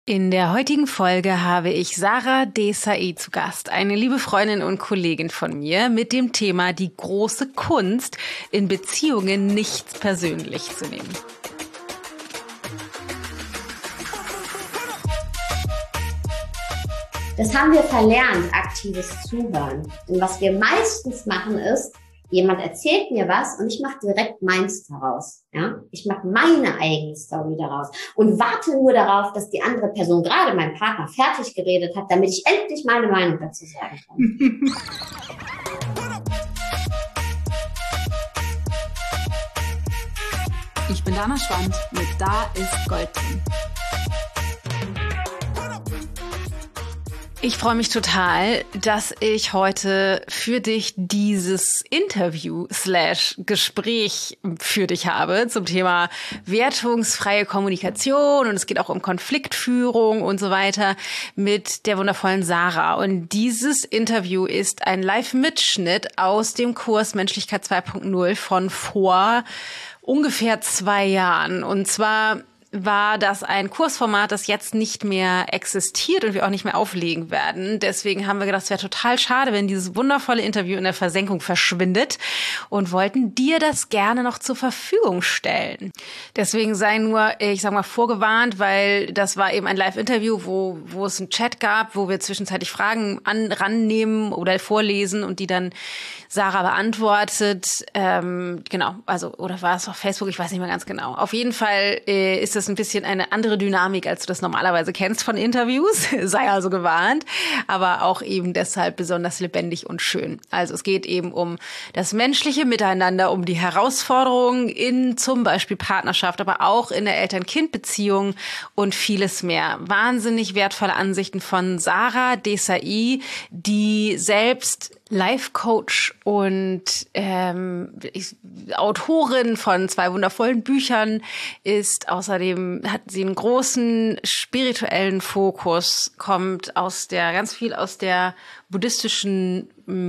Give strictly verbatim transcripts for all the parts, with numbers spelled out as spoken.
In der heutigen Folge habe ich Sarah Desai zu Gast, eine liebe Freundin und Kollegin von mir, mit dem Thema die große Kunst, in Beziehungen nichts persönlich zu nehmen. Das haben wir verlernt, aktives Zuhören. Und was wir meistens machen ist, jemand erzählt mir was und ich mache direkt meins daraus. Ja? Ich mache meine eigene Story daraus und warte nur darauf, dass die andere Person, gerade mein Partner, fertig geredet hat, damit ich endlich meine Meinung dazu sagen kann. Ich bin Dana Schwand mit Da ist Gold drin. Ich freue mich total, dass ich heute für dich dieses Interview slash Gespräch für dich habe zum Thema wertungsfreie Kommunikation, und es geht auch um Konfliktführung und so weiter mit der wundervollen Sarah. Und dieses Interview ist ein Live-Mitschnitt aus dem Kurs Menschlichkeit zwei Punkt null von vor ungefähr zwei Jahren. Und zwar war das ein Kursformat, das jetzt nicht mehr existiert und wir auch nicht mehr auflegen werden. Deswegen haben wir gedacht, es wäre total schade, wenn dieses wundervolle Interview in der Versenkung verschwindet, und wollten dir das gerne noch zur Verfügung stellen. Deswegen sei nur, ich sag mal, vorgewarnt, weil das war eben ein Live-Interview, wo wo es einen Chat gab, wo wir zwischenzeitlich Fragen an, rannehmen oder vorlesen und die dann Sarah beantwortet. Ähm, genau, also, oder war es auf Facebook? Ich weiß nicht mehr ganz genau. Auf jeden Fall äh, ist das ein bisschen eine andere Dynamik, als du das normalerweise kennst von Interviews. Sei also gewarnt. Aber auch eben deshalb besonders lebendig und schön. Also es geht eben um das menschliche Miteinander, um die Herausforderungen in zum Beispiel Partnerschaft, aber auch in der Eltern-Kind-Beziehung und vieles mehr. Wahnsinnig wertvolle Ansichten von Sarah Desai, die selbst Life-Coach und ähm, Autorin von zwei wundervollen Büchern ist. Außerdem hat sie einen großen spirituellen Fokus, kommt aus der ganz viel aus der buddhistischen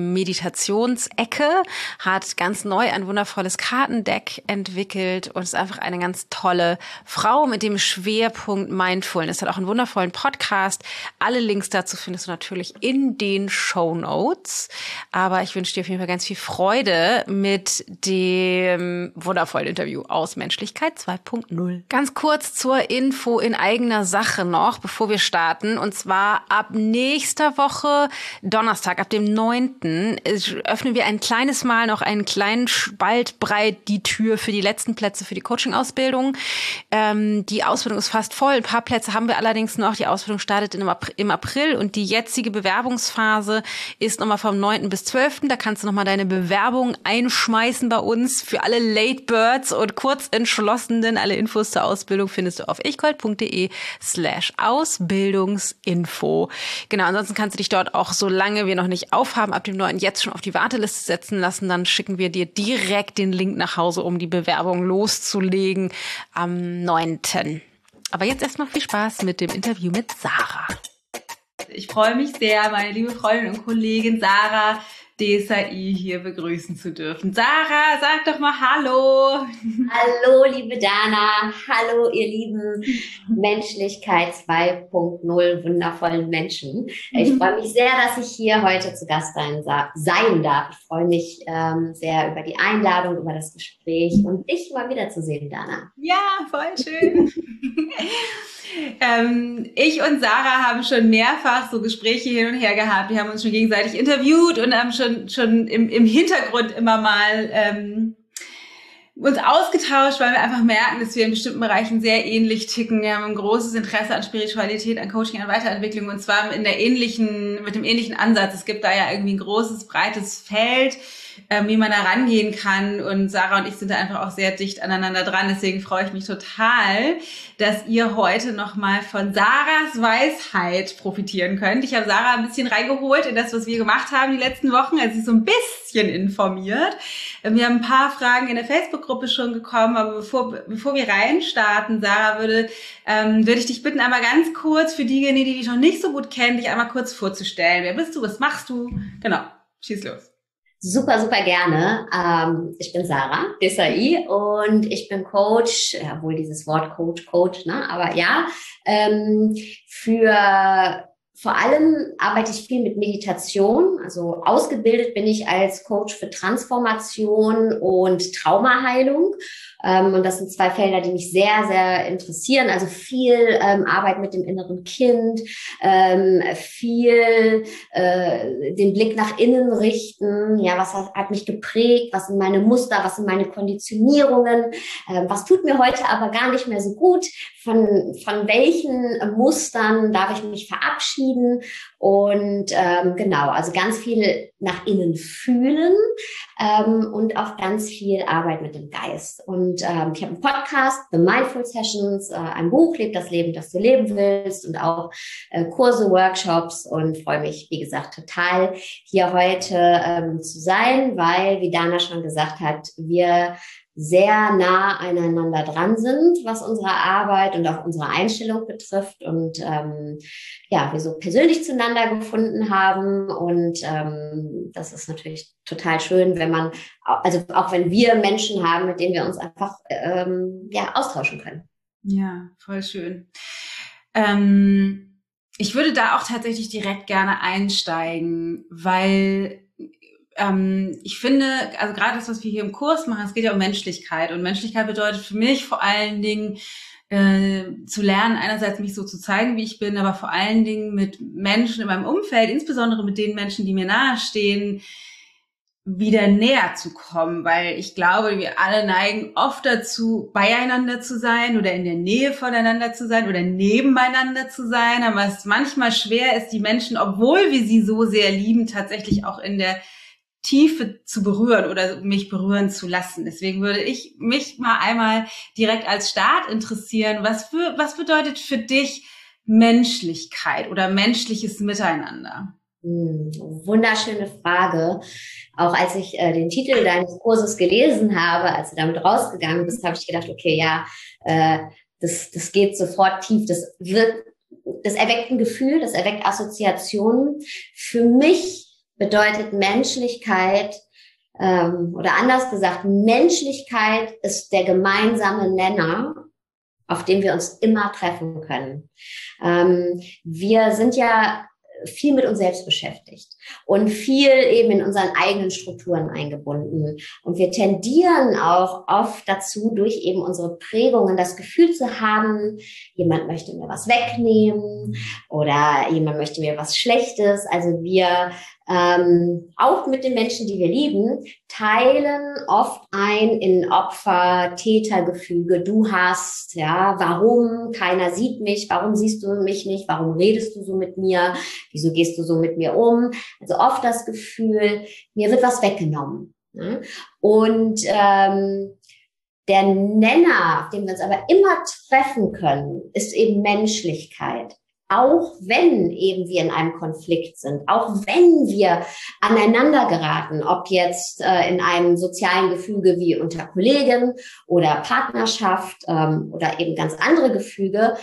Meditationsecke, hat ganz neu ein wundervolles Kartendeck entwickelt und ist einfach eine ganz tolle Frau mit dem Schwerpunkt Mindfulness. Hat auch einen wundervollen Podcast. Alle Links dazu findest du natürlich in den Shownotes. Aber ich wünsche dir auf jeden Fall ganz viel Freude mit dem wundervollen Interview aus Menschlichkeit zwei Punkt null. Ganz kurz zur Info in eigener Sache noch, bevor wir starten. Und zwar ab nächster Woche Donnerstag, ab dem neunten öffnen wir ein kleines Mal noch einen kleinen Spalt breit die Tür für die letzten Plätze für die Coaching-Ausbildung. Ähm, die Ausbildung ist fast voll. Ein paar Plätze haben wir allerdings noch. Die Ausbildung startet im April, im April und die jetzige Bewerbungsphase ist nochmal vom neunten bis zwölften Da kannst du nochmal deine Bewerbung einschmeißen bei uns für alle Late Birds und Kurzentschlossenen. Alle Infos zur Ausbildung findest du auf ichgold.de slash Ausbildungsinfo. Genau, ansonsten kannst du dich dort auch, solange wir noch nicht aufhaben, ab dem neunten jetzt schon auf die Warteliste setzen lassen. Dann schicken wir dir direkt den Link nach Hause, um die Bewerbung loszulegen am neunten Aber jetzt erstmal viel Spaß mit dem Interview mit Sarah. Ich freue mich sehr, meine liebe Freundin und Kollegin Sarah Desai hier begrüßen zu dürfen. Sarah, sag doch mal Hallo. Hallo, liebe Dana. Hallo, ihr lieben Menschlichkeit zwei Punkt null wundervollen Menschen. Ich freue mich sehr, dass ich hier heute zu Gast sein, sein darf. Ich freue mich ähm, sehr über die Einladung, über das Gespräch und dich mal wiederzusehen, Dana. Ja, voll schön. Ähm, ich und Sarah haben schon mehrfach so Gespräche hin und her gehabt. Wir haben uns schon gegenseitig interviewt und haben schon schon im, im Hintergrund immer mal ähm, uns ausgetauscht, weil wir einfach merken, dass wir in bestimmten Bereichen sehr ähnlich ticken. Wir haben ein großes Interesse an Spiritualität, an Coaching, an Weiterentwicklung, und zwar in der ähnlichen, mit dem ähnlichen Ansatz. Es gibt da ja irgendwie ein großes, breites Feld, ähm, wie man da rangehen kann, und Sarah und ich sind da einfach auch sehr dicht aneinander dran. Deswegen freue ich mich total, dass ihr heute nochmal von Sarahs Weisheit profitieren könnt. Ich habe Sarah ein bisschen reingeholt in das, was wir gemacht haben die letzten Wochen, also sie so ein bisschen informiert. Wir haben ein paar Fragen in der Facebook-Gruppe schon gekommen, aber bevor bevor wir reinstarten, Sarah, würde ähm, würde ich dich bitten, einmal ganz kurz für diejenigen, die dich noch nicht so gut kennen, dich einmal kurz vorzustellen. Wer bist du? Was machst du? Genau, schieß los. Super, super gerne. Ähm, ich bin Sarah Desai und ich bin Coach, ja, wohl dieses Wort Coach, Coach, ne? Aber ja, ähm, für vor allem arbeite ich viel mit Meditation. Also ausgebildet bin ich als Coach für Transformation und Traumaheilung. Ähm, und das sind zwei Felder, die mich sehr, sehr interessieren. Also viel ähm, Arbeit mit dem inneren Kind, ähm, viel äh, den Blick nach innen richten. Ja, was hat, hat mich geprägt? Was sind meine Muster? Was sind meine Konditionierungen? Ähm, was tut mir heute aber gar nicht mehr so gut? Von, von welchen Mustern darf ich mich verabschieden? Und ähm, genau, also ganz viel nach innen fühlen ähm, und auch ganz viel Arbeit mit dem Geist. Und ähm, ich habe einen Podcast, The Mindful Sessions, äh, ein Buch, Leb das Leben, das du leben willst, und auch äh, Kurse, Workshops, und freue mich, wie gesagt, total hier heute ähm, zu sein, weil, wie Dana schon gesagt hat, wir sehr nah aneinander dran sind, was unsere Arbeit und auch unsere Einstellung betrifft, und ähm, ja, wir so persönlich zueinander gefunden haben, und ähm, das ist natürlich total schön, wenn man, also auch wenn wir Menschen haben, mit denen wir uns einfach ähm, ja austauschen können. Ja, voll schön. Ähm, ich würde da auch tatsächlich direkt gerne einsteigen, weil ähm, ich finde, also gerade das, was wir hier im Kurs machen, es geht ja um Menschlichkeit, und Menschlichkeit bedeutet für mich vor allen Dingen äh, zu lernen, einerseits mich so zu zeigen, wie ich bin, aber vor allen Dingen mit Menschen in meinem Umfeld, insbesondere mit den Menschen, die mir nahestehen, wieder näher zu kommen, weil ich glaube, wir alle neigen oft dazu, beieinander zu sein oder in der Nähe voneinander zu sein oder nebeneinander zu sein, aber es manchmal schwer ist, die Menschen, obwohl wir sie so sehr lieben, tatsächlich auch in der Tiefe zu berühren oder mich berühren zu lassen. Deswegen würde ich mich mal einmal direkt als Start interessieren, was für, was bedeutet für dich Menschlichkeit oder menschliches Miteinander? Hm, wunderschöne Frage. Auch als ich äh, den Titel deines Kurses gelesen habe, als du damit rausgegangen bist, habe ich gedacht, okay, ja, äh, das, das geht sofort tief. Das wird, das erweckt ein Gefühl, das erweckt Assoziationen. Für mich bedeutet Menschlichkeit, ähm, oder anders gesagt, Menschlichkeit ist der gemeinsame Nenner, auf dem wir uns immer treffen können. Ähm, wir sind ja viel mit uns selbst beschäftigt und viel eben in unseren eigenen Strukturen eingebunden. Und wir tendieren auch oft dazu, durch eben unsere Prägungen das Gefühl zu haben, jemand möchte mir was wegnehmen oder jemand möchte mir was Schlechtes. Also wir ähm, auch mit den Menschen, die wir lieben, teilen oft ein in Opfer-Täter-Gefüge. Du hast, ja, warum? Keiner sieht mich. Warum siehst du mich nicht? Warum redest du so mit mir? Wieso gehst du so mit mir um? Also oft das Gefühl, mir wird was weggenommen. Ne? Und ähm, der Nenner, auf den wir uns aber immer treffen können, ist eben Menschlichkeit. Auch wenn eben wir in einem Konflikt sind, auch wenn wir aneinander geraten, ob jetzt äh, in einem sozialen Gefüge wie unter Kollegen oder Partnerschaft ähm, oder eben ganz andere Gefüge,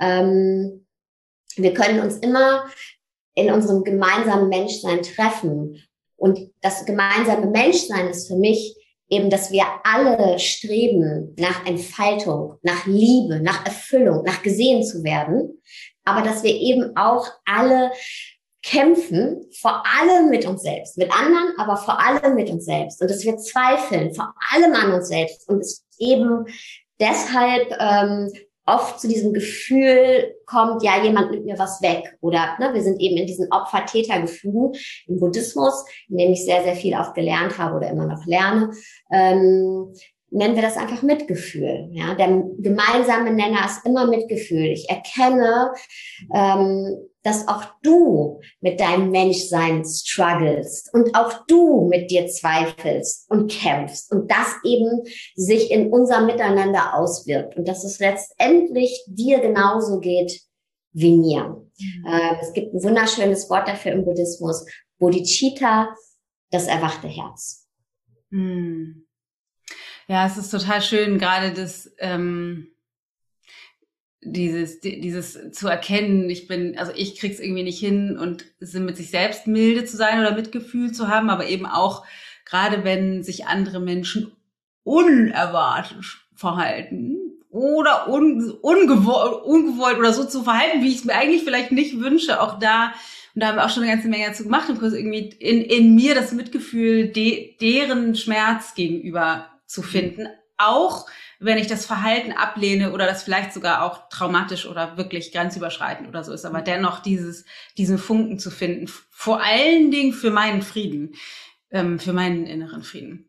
ähm, wir können uns immer in unserem gemeinsamen Menschsein treffen. Und das gemeinsame Menschsein ist für mich eben, dass wir alle streben nach Entfaltung, nach Liebe, nach Erfüllung, nach gesehen zu werden. Aber dass wir eben auch alle kämpfen, vor allem mit uns selbst, mit anderen, aber vor allem mit uns selbst. Und dass wir zweifeln, vor allem an uns selbst. Und es eben deshalb ähm, oft zu diesem Gefühl kommt, ja, jemand nimmt mir was weg. Oder ne, wir sind eben in diesen Opfer-Täter-Gefügen im Buddhismus, in dem ich sehr, sehr viel auch gelernt habe oder immer noch lerne. Ähm, nennen wir das einfach Mitgefühl. Ja, der gemeinsame Nenner ist immer Mitgefühl. Ich erkenne, ähm, dass auch du mit deinem Menschsein struggles und auch du mit dir zweifelst und kämpfst und das eben sich in unserem Miteinander auswirkt und dass es letztendlich dir genauso geht wie mir. Mhm. Äh, es gibt ein wunderschönes Wort dafür im Buddhismus, Bodhicitta, das erwachte Herz. Mhm. Ja, es ist total schön, gerade das, ähm, dieses, dieses zu erkennen, ich bin, also ich krieg's irgendwie nicht hin und mit sich selbst milde zu sein oder Mitgefühl zu haben, aber eben auch gerade wenn sich andere Menschen unerwartet verhalten oder un, ungewollt, ungewollt oder so zu verhalten, wie ich es mir eigentlich vielleicht nicht wünsche, auch da, und da haben wir auch schon eine ganze Menge dazu gemacht im Kurs, irgendwie in, in mir das Mitgefühl, de, deren Schmerz gegenüber zu finden, auch wenn ich das Verhalten ablehne oder das vielleicht sogar auch traumatisch oder wirklich grenzüberschreitend oder so ist, aber dennoch dieses, diesen Funken zu finden, vor allen Dingen für meinen Frieden, ähm, für meinen inneren Frieden.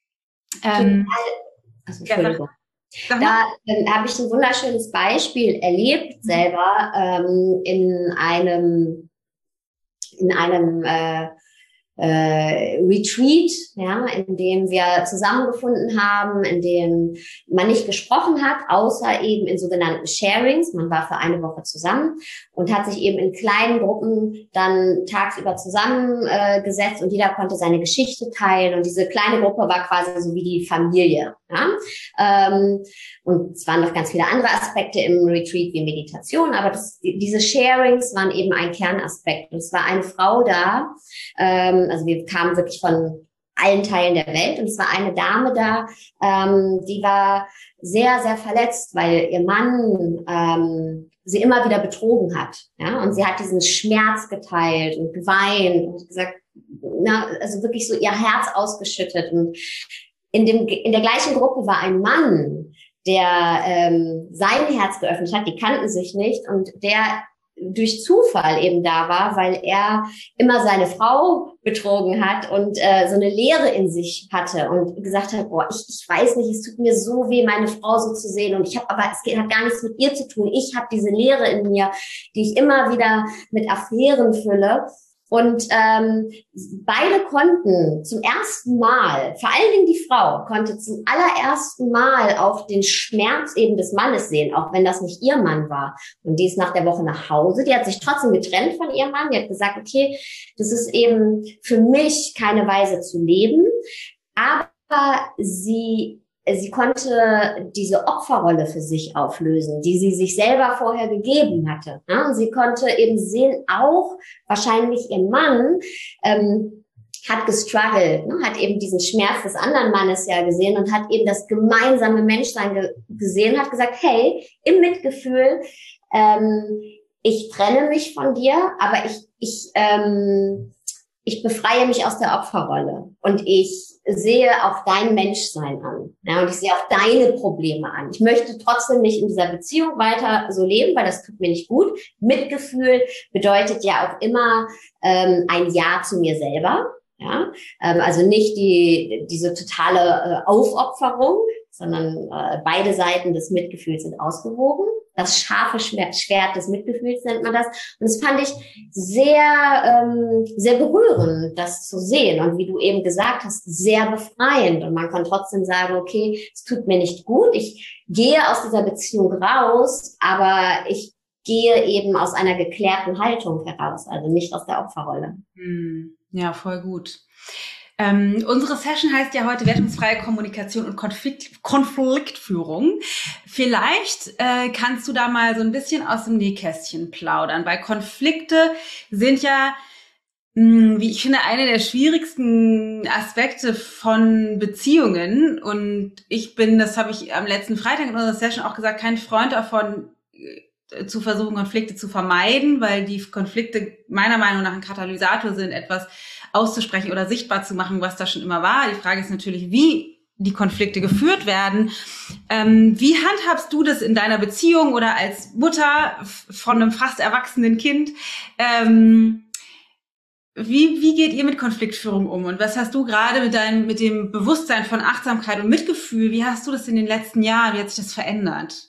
Ähm, also, Entschuldigung. Ja, da ähm, habe ich ein wunderschönes Beispiel erlebt selber ähm, in einem in einem äh, äh, Retreat, ja, in dem wir zusammengefunden haben, in dem man nicht gesprochen hat, außer eben in sogenannten Sharings. Man war für eine Woche zusammen und hat sich eben in kleinen Gruppen dann tagsüber zusammengesetzt äh, und jeder konnte seine Geschichte teilen und diese kleine Gruppe war quasi so wie die Familie. Ja? Ähm, und es waren noch ganz viele andere Aspekte im Retreat wie Meditation, aber das, diese Sharings waren eben ein Kernaspekt. Und es war eine Frau da, ähm, also wir kamen wirklich von allen Teilen der Welt und es war eine Dame da, ähm, die war sehr, sehr verletzt, weil ihr Mann ähm, sie immer wieder betrogen hat. Ja? Und sie hat diesen Schmerz geteilt und geweint und gesagt, na, also wirklich so ihr Herz ausgeschüttet. Und in dem in der gleichen Gruppe war ein Mann, der ähm, sein Herz geöffnet hat, die kannten sich nicht und der durch Zufall eben da war, weil er immer seine Frau betrogen hat und äh, so eine Leere in sich hatte und gesagt hat, boah, ich, ich weiß nicht, es tut mir so weh, meine Frau so zu sehen und ich habe, aber es geht, hat gar nichts mit ihr zu tun. Ich habe diese Leere in mir, die ich immer wieder mit Affären fülle. Und ähm, beide konnten zum ersten Mal, vor allen Dingen die Frau, konnte zum allerersten Mal auch den Schmerz eben des Mannes sehen, auch wenn das nicht ihr Mann war. Und die ist nach der Woche nach Hause, die hat sich trotzdem getrennt von ihrem Mann, die hat gesagt, okay, das ist eben für mich keine Weise zu leben, aber sie Sie konnte diese Opferrolle für sich auflösen, die sie sich selber vorher gegeben hatte. Ja, sie konnte eben sehen, auch wahrscheinlich ihr Mann ähm, hat gestruggelt, ne, hat eben diesen Schmerz des anderen Mannes ja gesehen und hat eben das gemeinsame Menschsein ge- gesehen, hat gesagt, hey, im Mitgefühl, ähm, ich trenne mich von dir, aber ich, ich, ähm, ich befreie mich aus der Opferrolle und ich sehe auch dein Menschsein an. Ja, und ich sehe auch deine Probleme an. Ich möchte trotzdem nicht in dieser Beziehung weiter so leben, weil das tut mir nicht gut. Mitgefühl bedeutet ja auch immer ähm, ein Ja zu mir selber. Ja, ähm, also nicht die diese totale äh, Aufopferung, sondern äh, beide Seiten des Mitgefühls sind ausgewogen. Das scharfe Schwert des Mitgefühls nennt man das. Und das fand ich sehr, ähm, sehr berührend, das zu sehen. Und wie du eben gesagt hast, sehr befreiend. Und man kann trotzdem sagen, okay, es tut mir nicht gut. Ich gehe aus dieser Beziehung raus, aber ich gehe eben aus einer geklärten Haltung heraus, also nicht aus der Opferrolle. Ja, voll gut. Ähm, unsere Session heißt ja heute wertungsfreie Kommunikation und Konflikt, Konfliktführung. Vielleicht äh, kannst du da mal so ein bisschen aus dem Nähkästchen plaudern, weil Konflikte sind ja, mh, wie ich finde, eine der schwierigsten Aspekte von Beziehungen. Und ich bin, das habe ich am letzten Freitag in unserer Session auch gesagt, kein Freund davon, äh, zu versuchen, Konflikte zu vermeiden, weil die Konflikte meiner Meinung nach ein Katalysator sind, etwas auszusprechen oder sichtbar zu machen, was da schon immer war. Die Frage ist natürlich, wie die Konflikte geführt werden. Ähm, wie handhabst du das in deiner Beziehung oder als Mutter von einem fast erwachsenen Kind? Ähm, wie, wie geht ihr mit Konfliktführung um? Und was hast du gerade mit deinem, mit dem Bewusstsein von Achtsamkeit und Mitgefühl, wie hast du das in den letzten Jahren, wie hat sich das verändert?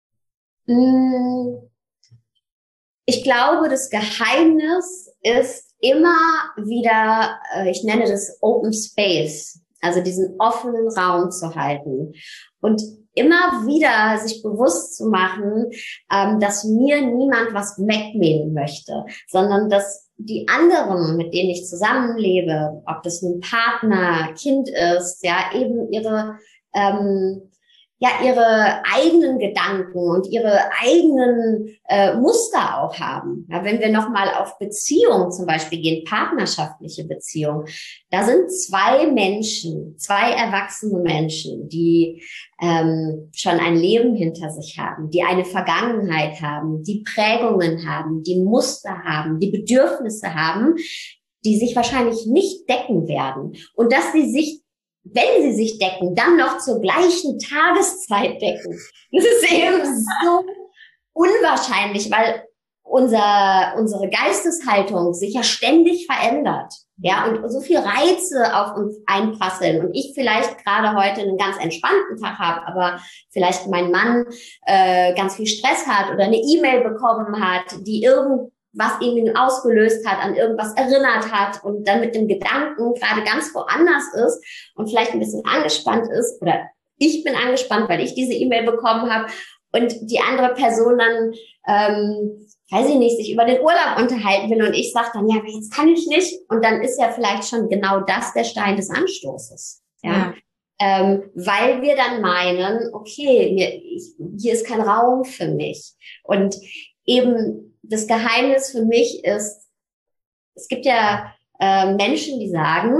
Ich glaube, das Geheimnis ist immer wieder, ich nenne das Open Space, also diesen offenen Raum zu halten und immer wieder sich bewusst zu machen, dass mir niemand was wegnehmen möchte, sondern dass die anderen, mit denen ich zusammenlebe, ob das nun Partner, Kind ist, ja, eben ihre ähm, ja ihre eigenen Gedanken und ihre eigenen äh, Muster auch haben. Ja, wenn wir nochmal auf Beziehungen zum Beispiel gehen, partnerschaftliche Beziehungen, da sind zwei Menschen, zwei erwachsene Menschen, die ähm, schon ein Leben hinter sich haben, die eine Vergangenheit haben, die Prägungen haben, die Muster haben, die Bedürfnisse haben, die sich wahrscheinlich nicht decken werden. Und dass sie sich, wenn sie sich decken, dann noch zur gleichen Tageszeit decken. Das ist eben so unwahrscheinlich, weil unser, unsere Geisteshaltung sich ja ständig verändert. Ja, und so viel Reize auf uns einprasseln. Und ich vielleicht gerade heute einen ganz entspannten Tag habe, aber vielleicht mein Mann äh, ganz viel Stress hat oder eine E-Mail bekommen hat, die irgend was ihn ausgelöst hat, an irgendwas erinnert hat und dann mit dem Gedanken gerade ganz woanders ist und vielleicht ein bisschen angespannt ist, oder ich bin angespannt, weil ich diese E-Mail bekommen habe und die andere Person dann, ähm, weiß ich nicht, sich über den Urlaub unterhalten will und ich sage dann, ja, aber jetzt kann ich nicht, und dann ist ja vielleicht schon genau das der Stein des Anstoßes. Ja. ja. Ähm, weil wir dann meinen, okay, hier, ich, hier ist kein Raum für mich. Und eben das Geheimnis für mich ist, es gibt ja äh, Menschen, die sagen,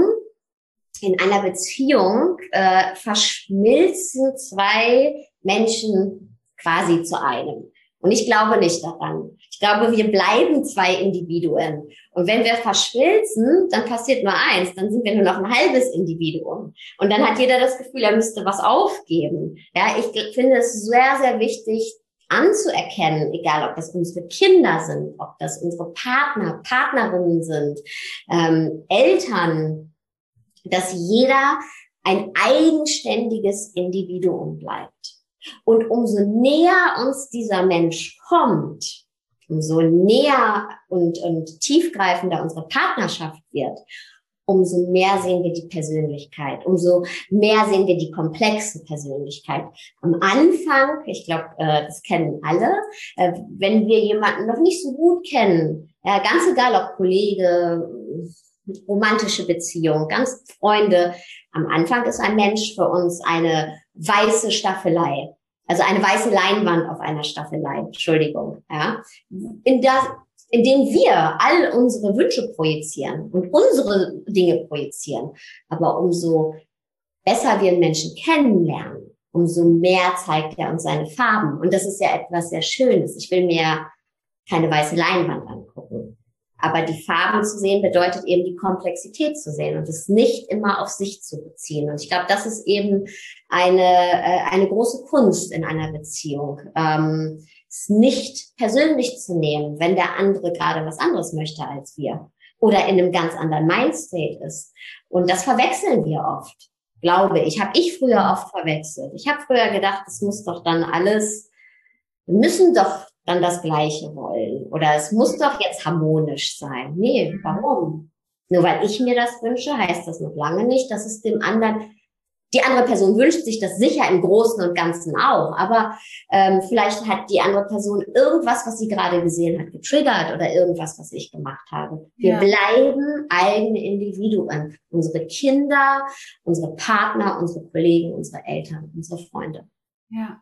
in einer Beziehung äh, verschmilzen zwei Menschen quasi zu einem. Und ich glaube nicht daran. Ich glaube, wir bleiben zwei Individuen. Und wenn wir verschmilzen, dann passiert nur eins, dann sind wir nur noch ein halbes Individuum. Und dann hat jeder das Gefühl, er müsste was aufgeben. Ja, ich finde es sehr, sehr wichtig, anzuerkennen, egal ob das unsere Kinder sind, ob das unsere Partner, Partnerinnen sind, ähm, Eltern, dass jeder ein eigenständiges Individuum bleibt. Und umso näher uns dieser Mensch kommt, umso näher und, und tiefgreifender unsere Partnerschaft wird, umso mehr sehen wir die Persönlichkeit, umso mehr sehen wir die komplexe Persönlichkeit. Am Anfang, ich glaube, äh, das kennen alle, äh, wenn wir jemanden noch nicht so gut kennen, äh, ganz egal ob Kollege, romantische Beziehung, ganz Freunde, am Anfang ist ein Mensch für uns eine weiße Staffelei, also eine weiße Leinwand auf einer Staffelei, Entschuldigung, ja, in das in denen wir all unsere Wünsche projizieren und unsere Dinge projizieren. Aber umso besser wir einen Menschen kennenlernen, umso mehr zeigt er uns seine Farben. Und das ist ja etwas sehr Schönes. Ich will mir keine weiße Leinwand angucken. Aber die Farben zu sehen bedeutet eben die Komplexität zu sehen und es nicht immer auf sich zu beziehen. Und ich glaube, das ist eben eine, eine große Kunst in einer Beziehung. Ähm, es nicht persönlich zu nehmen, wenn der andere gerade was anderes möchte als wir oder in einem ganz anderen Mindstate ist. Und das verwechseln wir oft, glaube ich. Habe ich früher oft verwechselt. Ich habe früher gedacht, es muss doch dann alles, wir müssen doch dann das Gleiche wollen oder es muss doch jetzt harmonisch sein. Nee, warum? Nur weil ich mir das wünsche, heißt das noch lange nicht, dass es dem anderen, die andere Person wünscht sich das sicher im Großen und Ganzen auch, aber ähm, vielleicht hat die andere Person irgendwas, was sie gerade gesehen hat, getriggert oder irgendwas, was ich gemacht habe. Wir ja. bleiben eigene Individuen. Unsere Kinder, unsere Partner, unsere Kollegen, unsere Eltern, unsere Freunde. Ja.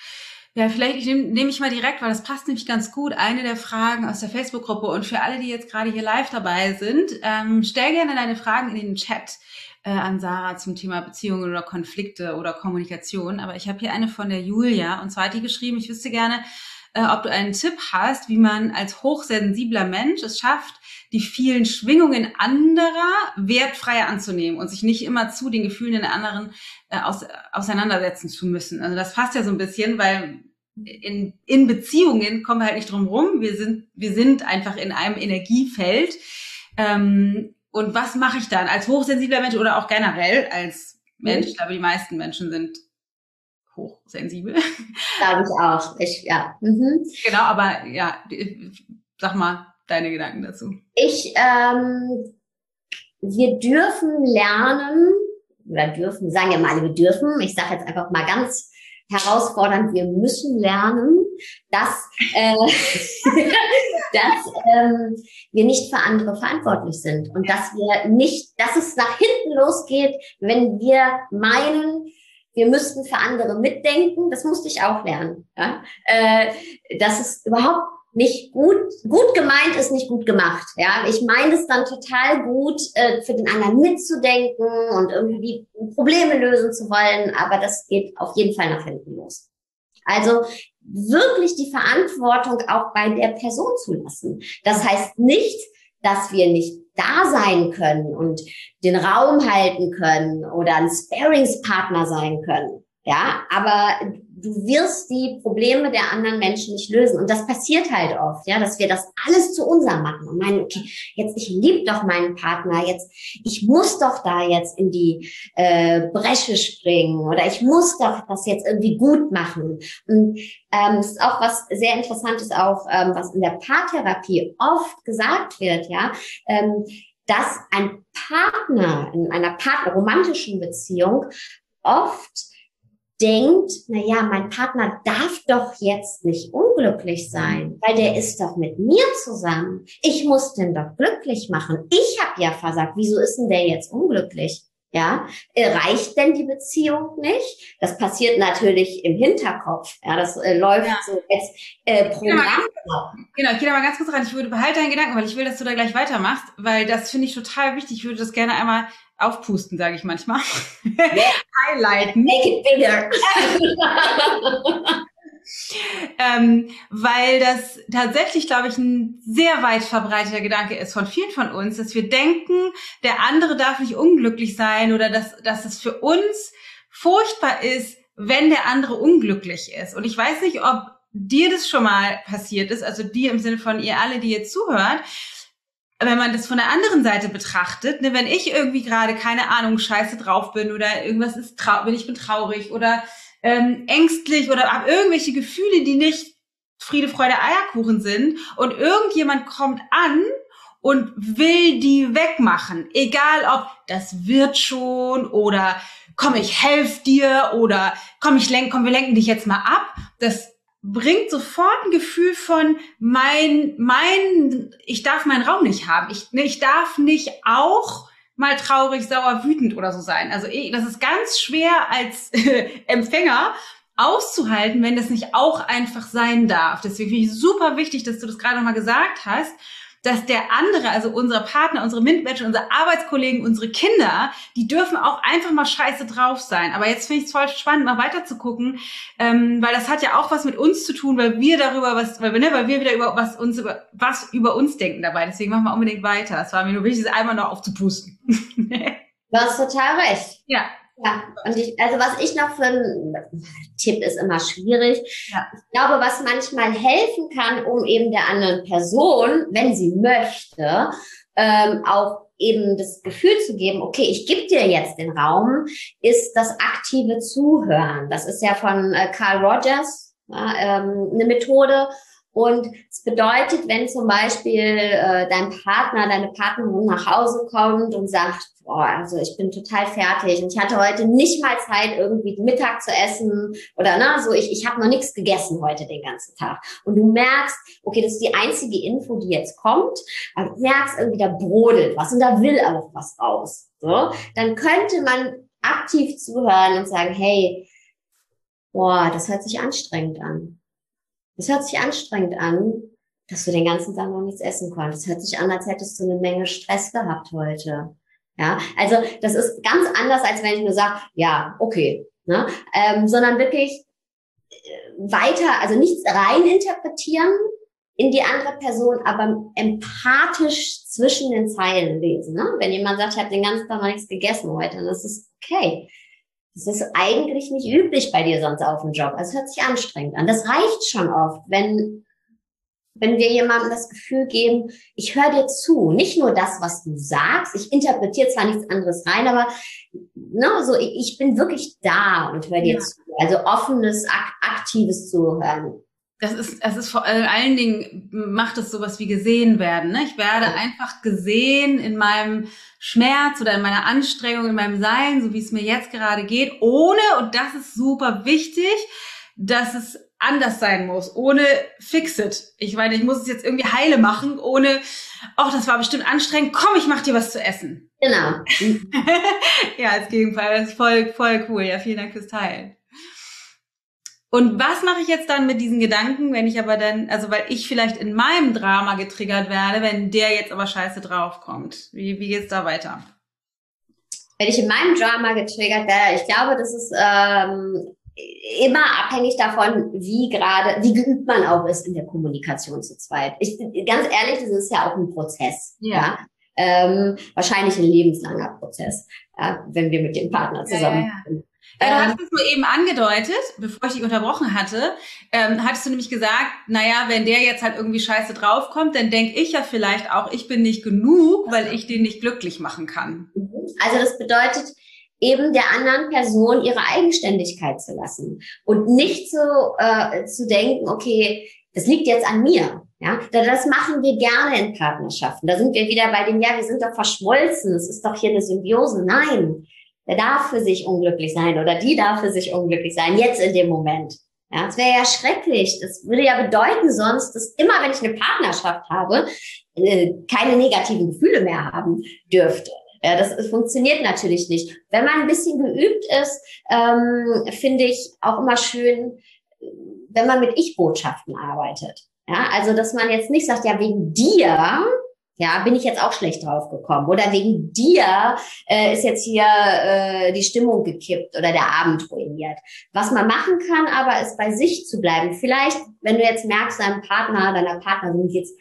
Ja, vielleicht nehme nehm ich mal direkt, weil das passt nämlich ganz gut, eine der Fragen aus der Facebook-Gruppe. Und für alle, die jetzt gerade hier live dabei sind, ähm, stell gerne deine Fragen in den Chat äh, an Sarah zum Thema Beziehungen oder Konflikte oder Kommunikation. Aber ich habe hier eine von der Julia, und zwar hat die geschrieben, ich wüsste gerne, äh, ob du einen Tipp hast, wie man als hochsensibler Mensch es schafft, die vielen Schwingungen anderer wertfreier anzunehmen und sich nicht immer zu den Gefühlen der anderen äh, aus, auseinandersetzen zu müssen. Also das passt ja so ein bisschen, weil in, in Beziehungen kommen wir halt nicht drum rum. Wir sind, wir sind einfach in einem Energiefeld. Ähm, und was mache ich dann als hochsensibler Mensch oder auch generell als Mensch? Ich glaube, die meisten Menschen sind hochsensibel. Glaube ich auch. Ich, ja. Mhm. Genau, aber ja, sag mal deine Gedanken dazu. Ich, ähm, wir dürfen lernen, oder dürfen, sagen ja mal alle, wir dürfen, ich sage jetzt einfach mal ganz herausfordernd, wir müssen lernen, dass, äh, dass ähm, wir nicht für andere verantwortlich sind und dass wir nicht, dass es nach hinten losgeht, wenn wir meinen, wir müssten für andere mitdenken. Das musste ich auch lernen. Ja? Äh, das ist überhaupt nicht gut, gut gemeint ist nicht gut gemacht. Ja, ich meine es dann total gut, äh, für den anderen mitzudenken und irgendwie Probleme lösen zu wollen, aber das geht auf jeden Fall nach hinten los. Also wirklich die Verantwortung auch bei der Person zu lassen. Das heißt nicht, dass wir nicht da sein können und den Raum halten können oder ein Sparringspartner sein können. Ja, aber du wirst die Probleme der anderen Menschen nicht lösen. Und das passiert halt oft, ja, dass wir das alles zu unserem machen und meinen, okay, jetzt, ich liebe doch meinen Partner, jetzt, ich muss doch da jetzt in die äh, Bresche springen oder ich muss doch das jetzt irgendwie gut machen. Und ähm, es ist auch was sehr Interessantes, auch ähm, was in der Paartherapie oft gesagt wird, ja, ähm, dass ein Partner in einer partnerromantischen Beziehung oft denkt, na ja, mein Partner darf doch jetzt nicht unglücklich sein, weil der ist doch mit mir zusammen. Ich muss den doch glücklich machen. Ich habe ja versagt. Wieso ist denn der jetzt unglücklich? Ja, reicht denn die Beziehung nicht? Das passiert natürlich im Hinterkopf. Ja, das äh, läuft ja so als äh, Programm. Genau, ich gehe da mal ganz kurz rein. Ich würde behalte deinen Gedanken, weil ich will, dass du da gleich weitermachst, weil das finde ich total wichtig. Ich würde das gerne einmal aufpusten, sage ich manchmal. Yeah. Highlighten. Make it bigger. ähm, weil das tatsächlich, glaube ich, ein sehr weit verbreiteter Gedanke ist von vielen von uns, dass wir denken, der andere darf nicht unglücklich sein oder dass, dass es für uns furchtbar ist, wenn der andere unglücklich ist. Und ich weiß nicht, ob dir das schon mal passiert ist, also dir im Sinne von ihr alle, die jetzt zuhört, wenn man das von der anderen Seite betrachtet, ne, wenn ich irgendwie gerade, keine Ahnung, scheiße drauf bin oder irgendwas ist, trau- wenn ich bin traurig oder ähm, ängstlich oder habe irgendwelche Gefühle, die nicht Friede, Freude, Eierkuchen sind und irgendjemand kommt an und will die wegmachen, egal ob das wird schon oder komm, ich helf dir oder komm, ich lenk, komm, wir lenken dich jetzt mal ab, das bringt sofort ein Gefühl von mein, mein, ich darf meinen Raum nicht haben. Ich, ne, ich darf nicht auch mal traurig, sauer, wütend oder so sein. Also ich, das ist ganz schwer als äh, Empfänger auszuhalten, wenn das nicht auch einfach sein darf. Deswegen finde ich super wichtig, dass du das gerade nochmal gesagt hast, dass der andere, also unsere Partner, unsere Mitmenschen, unsere Arbeitskollegen, unsere Kinder, die dürfen auch einfach mal scheiße drauf sein. Aber jetzt finde ich es voll spannend, mal weiter zu gucken, ähm, weil das hat ja auch was mit uns zu tun, weil wir darüber was, weil wir, ne, weil wir wieder über was uns über was über uns denken dabei. Deswegen machen wir unbedingt weiter. Es war mir nur wichtig, es einmal noch aufzupusten. Du hast total recht. Ja. Ja, und ich, also was ich noch für ein Tipp ist immer schwierig. Ja. Ich glaube, was manchmal helfen kann, um eben der anderen Person, wenn sie möchte, ähm, auch eben das Gefühl zu geben, okay, ich gebe dir jetzt den Raum, ist das aktive Zuhören. Das ist ja von äh, Carl Rogers ja, ähm, eine Methode. Und es bedeutet, wenn zum Beispiel äh, dein Partner, deine Partnerin nach Hause kommt und sagt, boah, also ich bin total fertig und ich hatte heute nicht mal Zeit, irgendwie Mittag zu essen oder na, so ich ich habe noch nichts gegessen heute den ganzen Tag. Und du merkst, okay, das ist die einzige Info, die jetzt kommt, aber du merkst irgendwie, da brodelt was und da will auch was raus. So, dann könnte man aktiv zuhören und sagen, hey, boah, das hört sich anstrengend an. Das hört sich anstrengend an, dass du den ganzen Tag noch nichts essen konntest. Das hört sich an, als hättest du eine Menge Stress gehabt heute. Ja, also das ist ganz anders, als wenn ich nur sage, ja, okay, ne? ähm, sondern wirklich weiter, also nichts rein interpretieren in die andere Person, aber empathisch zwischen den Zeilen lesen. Ne? Wenn jemand sagt, ich habe den ganzen Tag noch nichts gegessen heute, dann ist es okay. Das ist eigentlich nicht üblich bei dir sonst auf dem Job. Also es hört sich anstrengend an. Das reicht schon oft, wenn, wenn wir jemandem das Gefühl geben, ich höre dir zu. Nicht nur das, was du sagst. Ich interpretiere zwar nichts anderes rein, aber ne, so, ich, ich bin wirklich da und höre dir ja. zu. Also offenes, ak- aktives Zuhören. Das ist, es ist vor allen Dingen, macht es sowas wie gesehen werden, ne? Ich werde ja. einfach gesehen in meinem Schmerz oder in meiner Anstrengung, in meinem Sein, so wie es mir jetzt gerade geht, ohne, und das ist super wichtig, dass es anders sein muss, ohne fix it. Ich meine, ich muss es jetzt irgendwie heile machen, ohne, ach, das war bestimmt anstrengend, komm, ich mach dir was zu essen. Genau. Ja, als Gegenfall, das ist voll, voll cool. Ja, vielen Dank fürs Teilen. Und was mache ich jetzt dann mit diesen Gedanken, wenn ich aber dann, also weil ich vielleicht in meinem Drama getriggert werde, wenn der jetzt aber scheiße draufkommt? Wie, wie geht's da weiter? Wenn ich in meinem Drama getriggert werde, ich glaube, das ist ähm, immer abhängig davon, wie gerade, wie geübt man auch ist in der Kommunikation zu zweit. Ich, ganz ehrlich, das ist ja auch ein Prozess. Ja. ja? Ähm, wahrscheinlich ein lebenslanger Prozess, ja, wenn wir mit dem Partner zusammen ja, ja, ja. Ja, du hast es nur eben angedeutet, bevor ich dich unterbrochen hatte, ähm, hattest du nämlich gesagt, naja, wenn der jetzt halt irgendwie scheiße draufkommt, dann denke ich ja vielleicht auch, ich bin nicht genug, weil ich den nicht glücklich machen kann. Also das bedeutet, eben der anderen Person ihre Eigenständigkeit zu lassen und nicht so äh, zu denken, okay, das liegt jetzt an mir. Ja, das machen wir gerne in Partnerschaften. Da sind wir wieder bei dem, ja, wir sind doch verschmolzen, es ist doch hier eine Symbiose. Nein. Der darf für sich unglücklich sein oder die darf für sich unglücklich sein, jetzt in dem Moment. Ja, das wäre ja schrecklich. Das würde ja bedeuten sonst, dass immer, wenn ich eine Partnerschaft habe, äh, keine negativen Gefühle mehr haben dürfte. Ja, das, das funktioniert natürlich nicht. Wenn man ein bisschen geübt ist, ähm, finde ich auch immer schön, wenn man mit Ich-Botschaften arbeitet. Ja, also, dass man jetzt nicht sagt, ja, wegen dir, ja, bin ich jetzt auch schlecht drauf gekommen. Oder wegen dir äh, ist jetzt hier äh, die Stimmung gekippt oder der Abend ruiniert. Was man machen kann, aber ist bei sich zu bleiben. Vielleicht, wenn du jetzt merkst, deinem Partner, deiner Partnerin geht's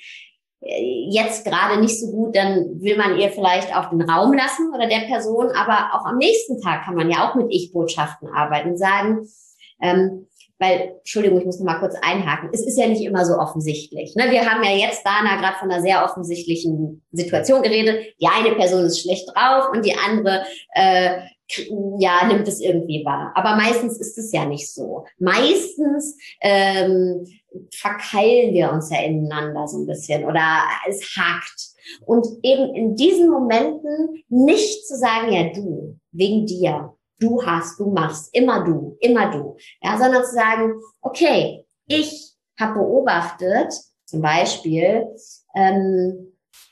äh, jetzt gerade nicht so gut, dann will man ihr vielleicht auch den Raum lassen oder der Person. Aber auch am nächsten Tag kann man ja auch mit Ich-Botschaften arbeiten und sagen, ähm, weil, Entschuldigung, ich muss noch mal kurz einhaken. Es ist ja nicht immer so offensichtlich. Ne? Wir haben ja jetzt, Dana, gerade von einer sehr offensichtlichen Situation geredet. Die eine Person ist schlecht drauf und die andere, äh, ja, nimmt es irgendwie wahr. Aber meistens ist es ja nicht so. Meistens ähm, verkeilen wir uns ja ineinander so ein bisschen oder es hakt. Und eben in diesen Momenten nicht zu sagen, ja, du, wegen dir. Du hast, du machst, immer du, immer du. Ja, sondern zu sagen, okay, ich habe beobachtet, zum Beispiel, ähm,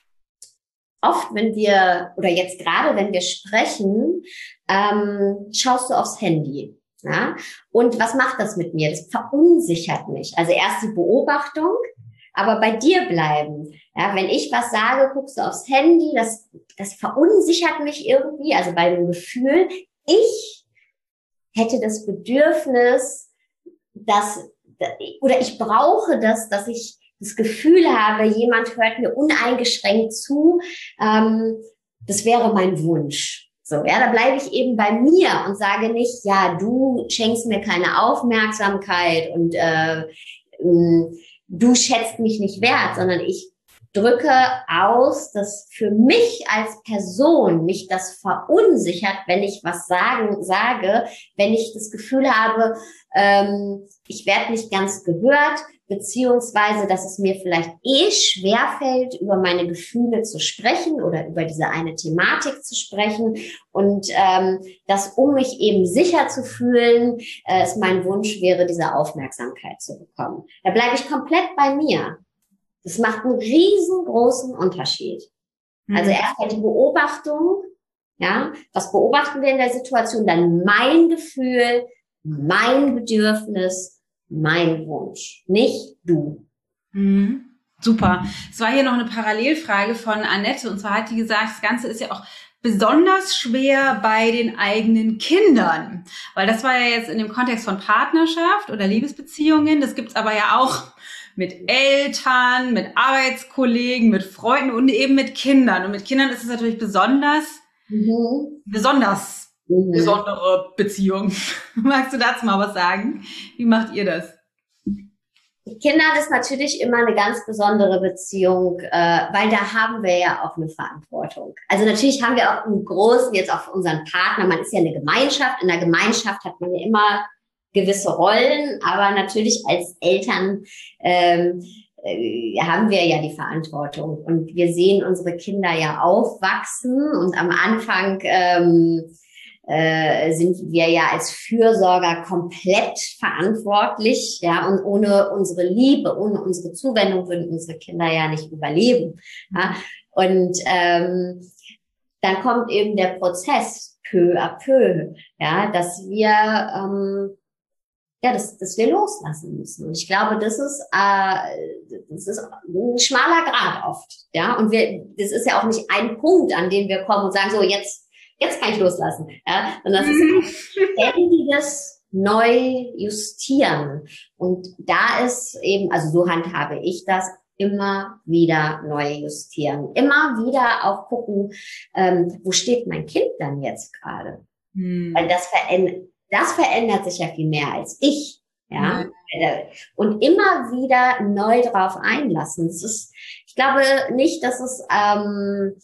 oft, wenn wir, oder jetzt gerade, wenn wir sprechen, ähm, schaust du aufs Handy. Ja? Und was macht das mit mir? Das verunsichert mich. Also erst die Beobachtung, aber bei dir bleiben. Ja, wenn ich was sage, guckst du aufs Handy, das, das verunsichert mich irgendwie, also bei dem Gefühl, ich hätte das Bedürfnis, dass, oder ich brauche das, dass ich das Gefühl habe, jemand hört mir uneingeschränkt zu. Ähm, das wäre mein Wunsch. So, ja, da bleibe ich eben bei mir und sage nicht, ja, du schenkst mir keine Aufmerksamkeit und äh, du schätzt mich nicht wert, sondern ich drücke aus, dass für mich als Person mich das verunsichert, wenn ich was sagen sage, wenn ich das Gefühl habe, ähm, ich werde nicht ganz gehört, beziehungsweise, dass es mir vielleicht eh schwerfällt, über meine Gefühle zu sprechen oder über diese eine Thematik zu sprechen und ähm, dass, um mich eben sicher zu fühlen, äh, es mein Wunsch wäre, diese Aufmerksamkeit zu bekommen. Da bleibe ich komplett bei mir. Das macht einen riesengroßen Unterschied. Mhm. Also erstmal die Beobachtung, ja, was beobachten wir in der Situation, dann mein Gefühl, mein Bedürfnis, mein Wunsch, nicht du. Mhm. Super. Es war hier noch eine Parallelfrage von Annette, und zwar hat die gesagt, das Ganze ist ja auch besonders schwer bei den eigenen Kindern, weil das war ja jetzt in dem Kontext von Partnerschaft oder Liebesbeziehungen, das gibt's aber ja auch mit Eltern, mit Arbeitskollegen, mit Freunden und eben mit Kindern. Und mit Kindern ist es natürlich besonders, mhm. besonders mhm. besondere Beziehung. Magst du dazu mal was sagen? Wie macht ihr das? Mit Kindern ist natürlich immer eine ganz besondere Beziehung, äh, weil da haben wir ja auch eine Verantwortung. Also natürlich haben wir auch einen großen, jetzt auch für unseren Partner, man ist ja eine Gemeinschaft, in der Gemeinschaft hat man ja immer gewisse Rollen, aber natürlich als Eltern ähm, äh, haben wir ja die Verantwortung und wir sehen unsere Kinder ja aufwachsen und am Anfang ähm, äh, sind wir ja als Fürsorger komplett verantwortlich, ja, und ohne unsere Liebe, ohne unsere Zuwendung würden unsere Kinder ja nicht überleben. Ja? Und ähm, dann kommt eben der Prozess peu à peu, ja, dass wir ähm, ja, dass, dass wir loslassen müssen. Und ich glaube, das ist, äh, das ist ein schmaler Grat oft, ja. Und wir, das ist ja auch nicht ein Punkt, an dem wir kommen und sagen, so jetzt, jetzt kann ich loslassen, ja. Sondern das ist ein ständiges Neu-Justieren. Und da ist eben, also so handhabe ich das, immer wieder neu justieren, immer wieder auch gucken, ähm, wo steht mein Kind dann jetzt gerade? Hm. Weil das verändert Das verändert sich ja viel mehr als ich, ja. ja. Und immer wieder neu drauf einlassen. Es ist, ich glaube nicht, dass es ähm,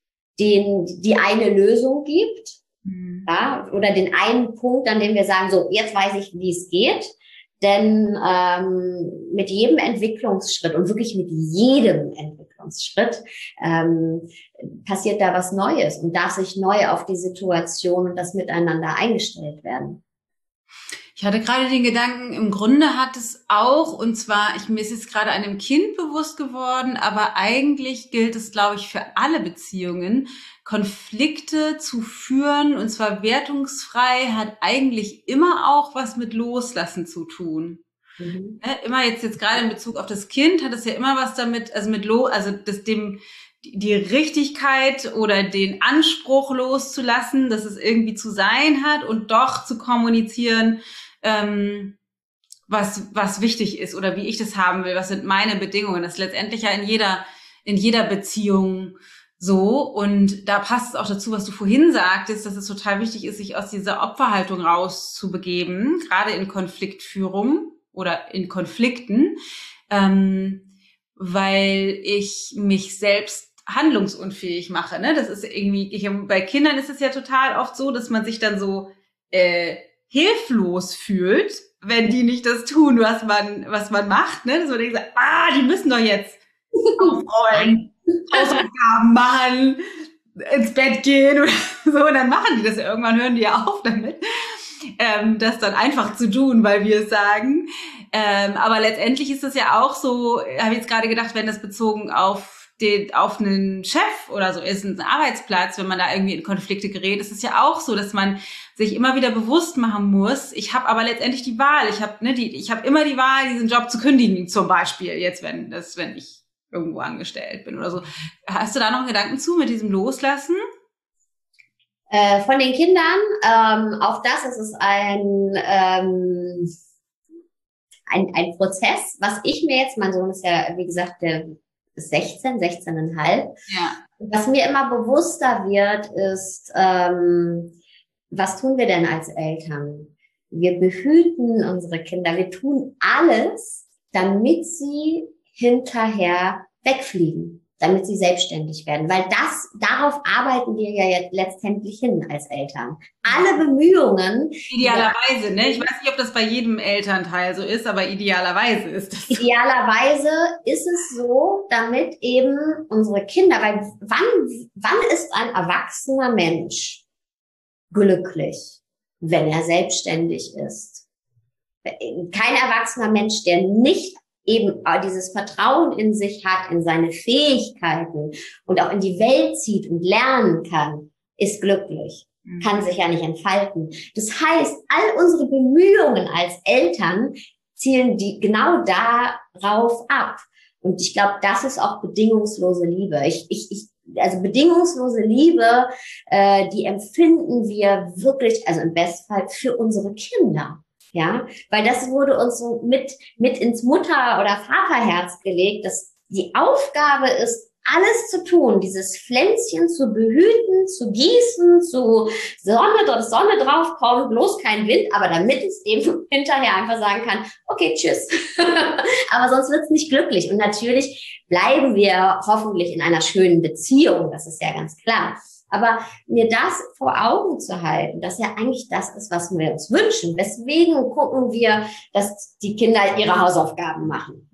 den die eine Lösung gibt, mhm. ja, oder den einen Punkt, an dem wir sagen, so jetzt weiß ich, wie es geht. Denn ähm, mit jedem Entwicklungsschritt und wirklich mit jedem Entwicklungsschritt ähm, passiert da was Neues und darf sich neu auf die Situation und das Miteinander eingestellt werden. Ich hatte gerade den Gedanken, im Grunde hat es auch, und zwar, ich, mir ist jetzt gerade einem Kind bewusst geworden, aber eigentlich gilt es, glaube ich, für alle Beziehungen, Konflikte zu führen, und zwar wertungsfrei, hat eigentlich immer auch was mit Loslassen zu tun. Mhm. Ne, immer jetzt, jetzt gerade in Bezug auf das Kind hat es ja immer was damit, also mit Lo, also das, dem, die Richtigkeit oder den Anspruch loszulassen, dass es irgendwie zu sein hat und doch zu kommunizieren, ähm, was, was wichtig ist oder wie ich das haben will, was sind meine Bedingungen. Das ist letztendlich ja in jeder, in jeder Beziehung so. Und da passt es auch dazu, was du vorhin sagtest, dass es total wichtig ist, sich aus dieser Opferhaltung rauszubegeben, gerade in Konfliktführung oder in Konflikten, ähm, weil ich mich selbst handlungsunfähig mache. Ne? Das ist irgendwie, ich, bei Kindern ist es ja total oft so, dass man sich dann so äh, hilflos fühlt, wenn die nicht das tun, was man, was man macht, ne? Dass man denkt, ah, die müssen doch jetzt aufräumen, Hausaufgaben machen, ins Bett gehen oder so, und dann machen die das ja irgendwann, hören die ja auf damit, ähm, das dann einfach zu tun, weil wir es sagen. Ähm, aber letztendlich ist es ja auch so, habe ich jetzt gerade gedacht, wenn das bezogen auf den, auf einen Chef oder so ist, ein Arbeitsplatz, wenn man da irgendwie in Konflikte gerät, ist es ja auch so, dass man sich immer wieder bewusst machen muss, ich habe aber letztendlich die Wahl, ich habe ne, die, ich habe immer die Wahl, diesen Job zu kündigen, zum Beispiel, jetzt wenn das, wenn ich irgendwo angestellt bin oder so. Hast du da noch einen Gedanken zu mit diesem Loslassen? Äh, von den Kindern, ähm, auch das ist es ein, ähm, ein, ein Prozess, was ich mir jetzt, mein Sohn ist ja, wie gesagt, der ist sechzehn, sechzehn Komma fünf. Ja. Was mir immer bewusster wird, ist, ähm, was tun wir denn als Eltern? Wir behüten unsere Kinder. Wir tun alles, damit sie hinterher wegfliegen, damit sie selbstständig werden. Weil das, darauf arbeiten wir ja jetzt letztendlich hin als Eltern. Alle Bemühungen. Idealerweise, ne? Ich weiß nicht, ob das bei jedem Elternteil so ist, aber idealerweise ist das so. Idealerweise ist es so, damit eben unsere Kinder, weil wann, wann ist ein erwachsener Mensch glücklich, wenn er selbstständig ist? Kein erwachsener Mensch, der nicht eben dieses Vertrauen in sich hat, in seine Fähigkeiten und auch in die Welt zieht und lernen kann, ist glücklich, mhm. kann sich ja nicht entfalten. Das heißt, all unsere Bemühungen als Eltern zielen die genau darauf ab. Und ich glaube, das ist auch bedingungslose Liebe. Ich, ich, ich, also bedingungslose Liebe, äh, die empfinden wir wirklich, also im Bestfall für unsere Kinder. Ja, weil das wurde uns so mit, mit ins Mutter- oder Vaterherz gelegt, dass die Aufgabe ist, alles zu tun, dieses Pflänzchen zu behüten, zu gießen, zu Sonne, dass Sonne draufkommt, bloß kein Wind, aber damit es eben hinterher einfach sagen kann, okay, tschüss. Aber sonst wird's nicht glücklich. Und natürlich bleiben wir hoffentlich in einer schönen Beziehung, das ist ja ganz klar. Aber mir das vor Augen zu halten, dass ja eigentlich das ist, was wir uns wünschen. Deswegen gucken wir, dass die Kinder ihre Hausaufgaben machen.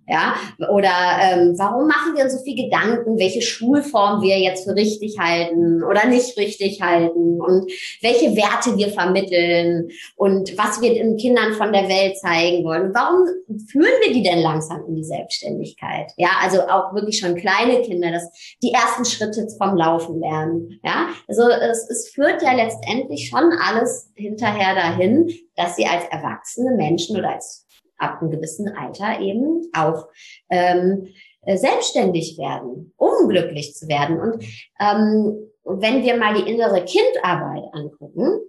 Ja, oder ähm, warum machen wir uns so viel Gedanken, welche Schulform wir jetzt für richtig halten oder nicht richtig halten und welche Werte wir vermitteln und was wir den Kindern von der Welt zeigen wollen. Warum führen wir die denn langsam in die Selbstständigkeit? Ja, also auch wirklich schon kleine Kinder, dass die ersten Schritte vom Laufen lernen. Ja, also es, es führt ja letztendlich schon alles hinterher dahin, dass sie als erwachsene Menschen oder als ab einem gewissen Alter eben auch ähm, selbstständig werden, um glücklich zu werden. Und ähm, wenn wir mal die innere Kindarbeit angucken,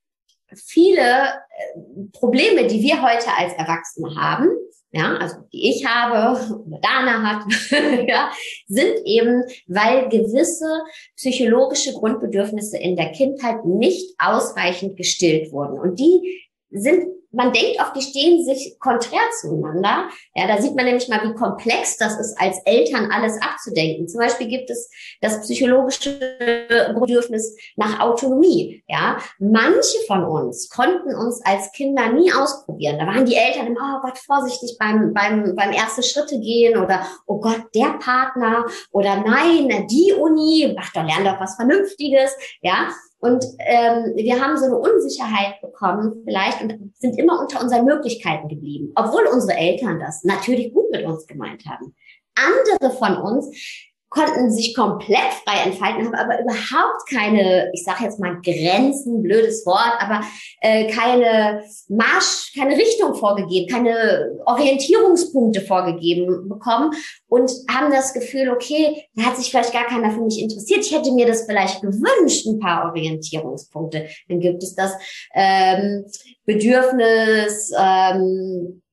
viele äh, Probleme, die wir heute als Erwachsene haben, ja, also die ich habe oder Dana hat, ja, sind eben, weil gewisse psychologische Grundbedürfnisse in der Kindheit nicht ausreichend gestillt wurden. Und die sind, man denkt oft, die stehen sich konträr zueinander. Ja, da sieht man nämlich mal, wie komplex das ist, als Eltern alles abzudenken. Zum Beispiel gibt es das psychologische Bedürfnis nach Autonomie. Ja, manche von uns konnten uns als Kinder nie ausprobieren. Da waren die Eltern immer, oh Gott, vorsichtig beim, beim, beim erste Schritte gehen oder, oh Gott, der Partner oder nein, die Uni, ach, da lern doch was Vernünftiges. Ja, und ähm, wir haben so eine Unsicherheit bekommen vielleicht und sind immer unter unseren Möglichkeiten geblieben, obwohl unsere Eltern das natürlich gut mit uns gemeint haben. Andere von uns konnten sich komplett frei entfalten, haben aber überhaupt keine, ich sage jetzt mal Grenzen, blödes Wort, aber äh, keine Marsch, keine Richtung vorgegeben, keine Orientierungspunkte vorgegeben bekommen und haben das Gefühl, okay, da hat sich vielleicht gar keiner für mich interessiert. Ich hätte mir das vielleicht gewünscht, ein paar Orientierungspunkte. Dann gibt es das ähm, Bedürfnis, ähm,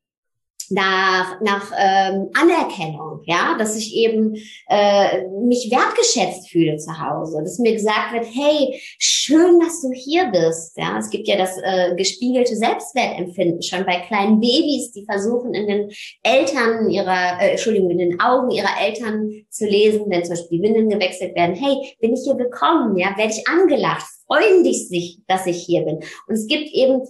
nach nach ähm, Anerkennung, ja, dass ich eben äh, mich wertgeschätzt fühle zu Hause, dass mir gesagt wird, hey, schön, dass du hier bist, ja, es gibt ja das äh, gespiegelte Selbstwertempfinden schon bei kleinen Babys, die versuchen in den Eltern ihrer, äh, Entschuldigung, in den Augen ihrer Eltern zu lesen, wenn zum Beispiel die Windeln gewechselt werden, hey, bin ich hier willkommen, ja, werde ich angelacht, freuen dich sich, dass ich hier bin. Und es gibt eben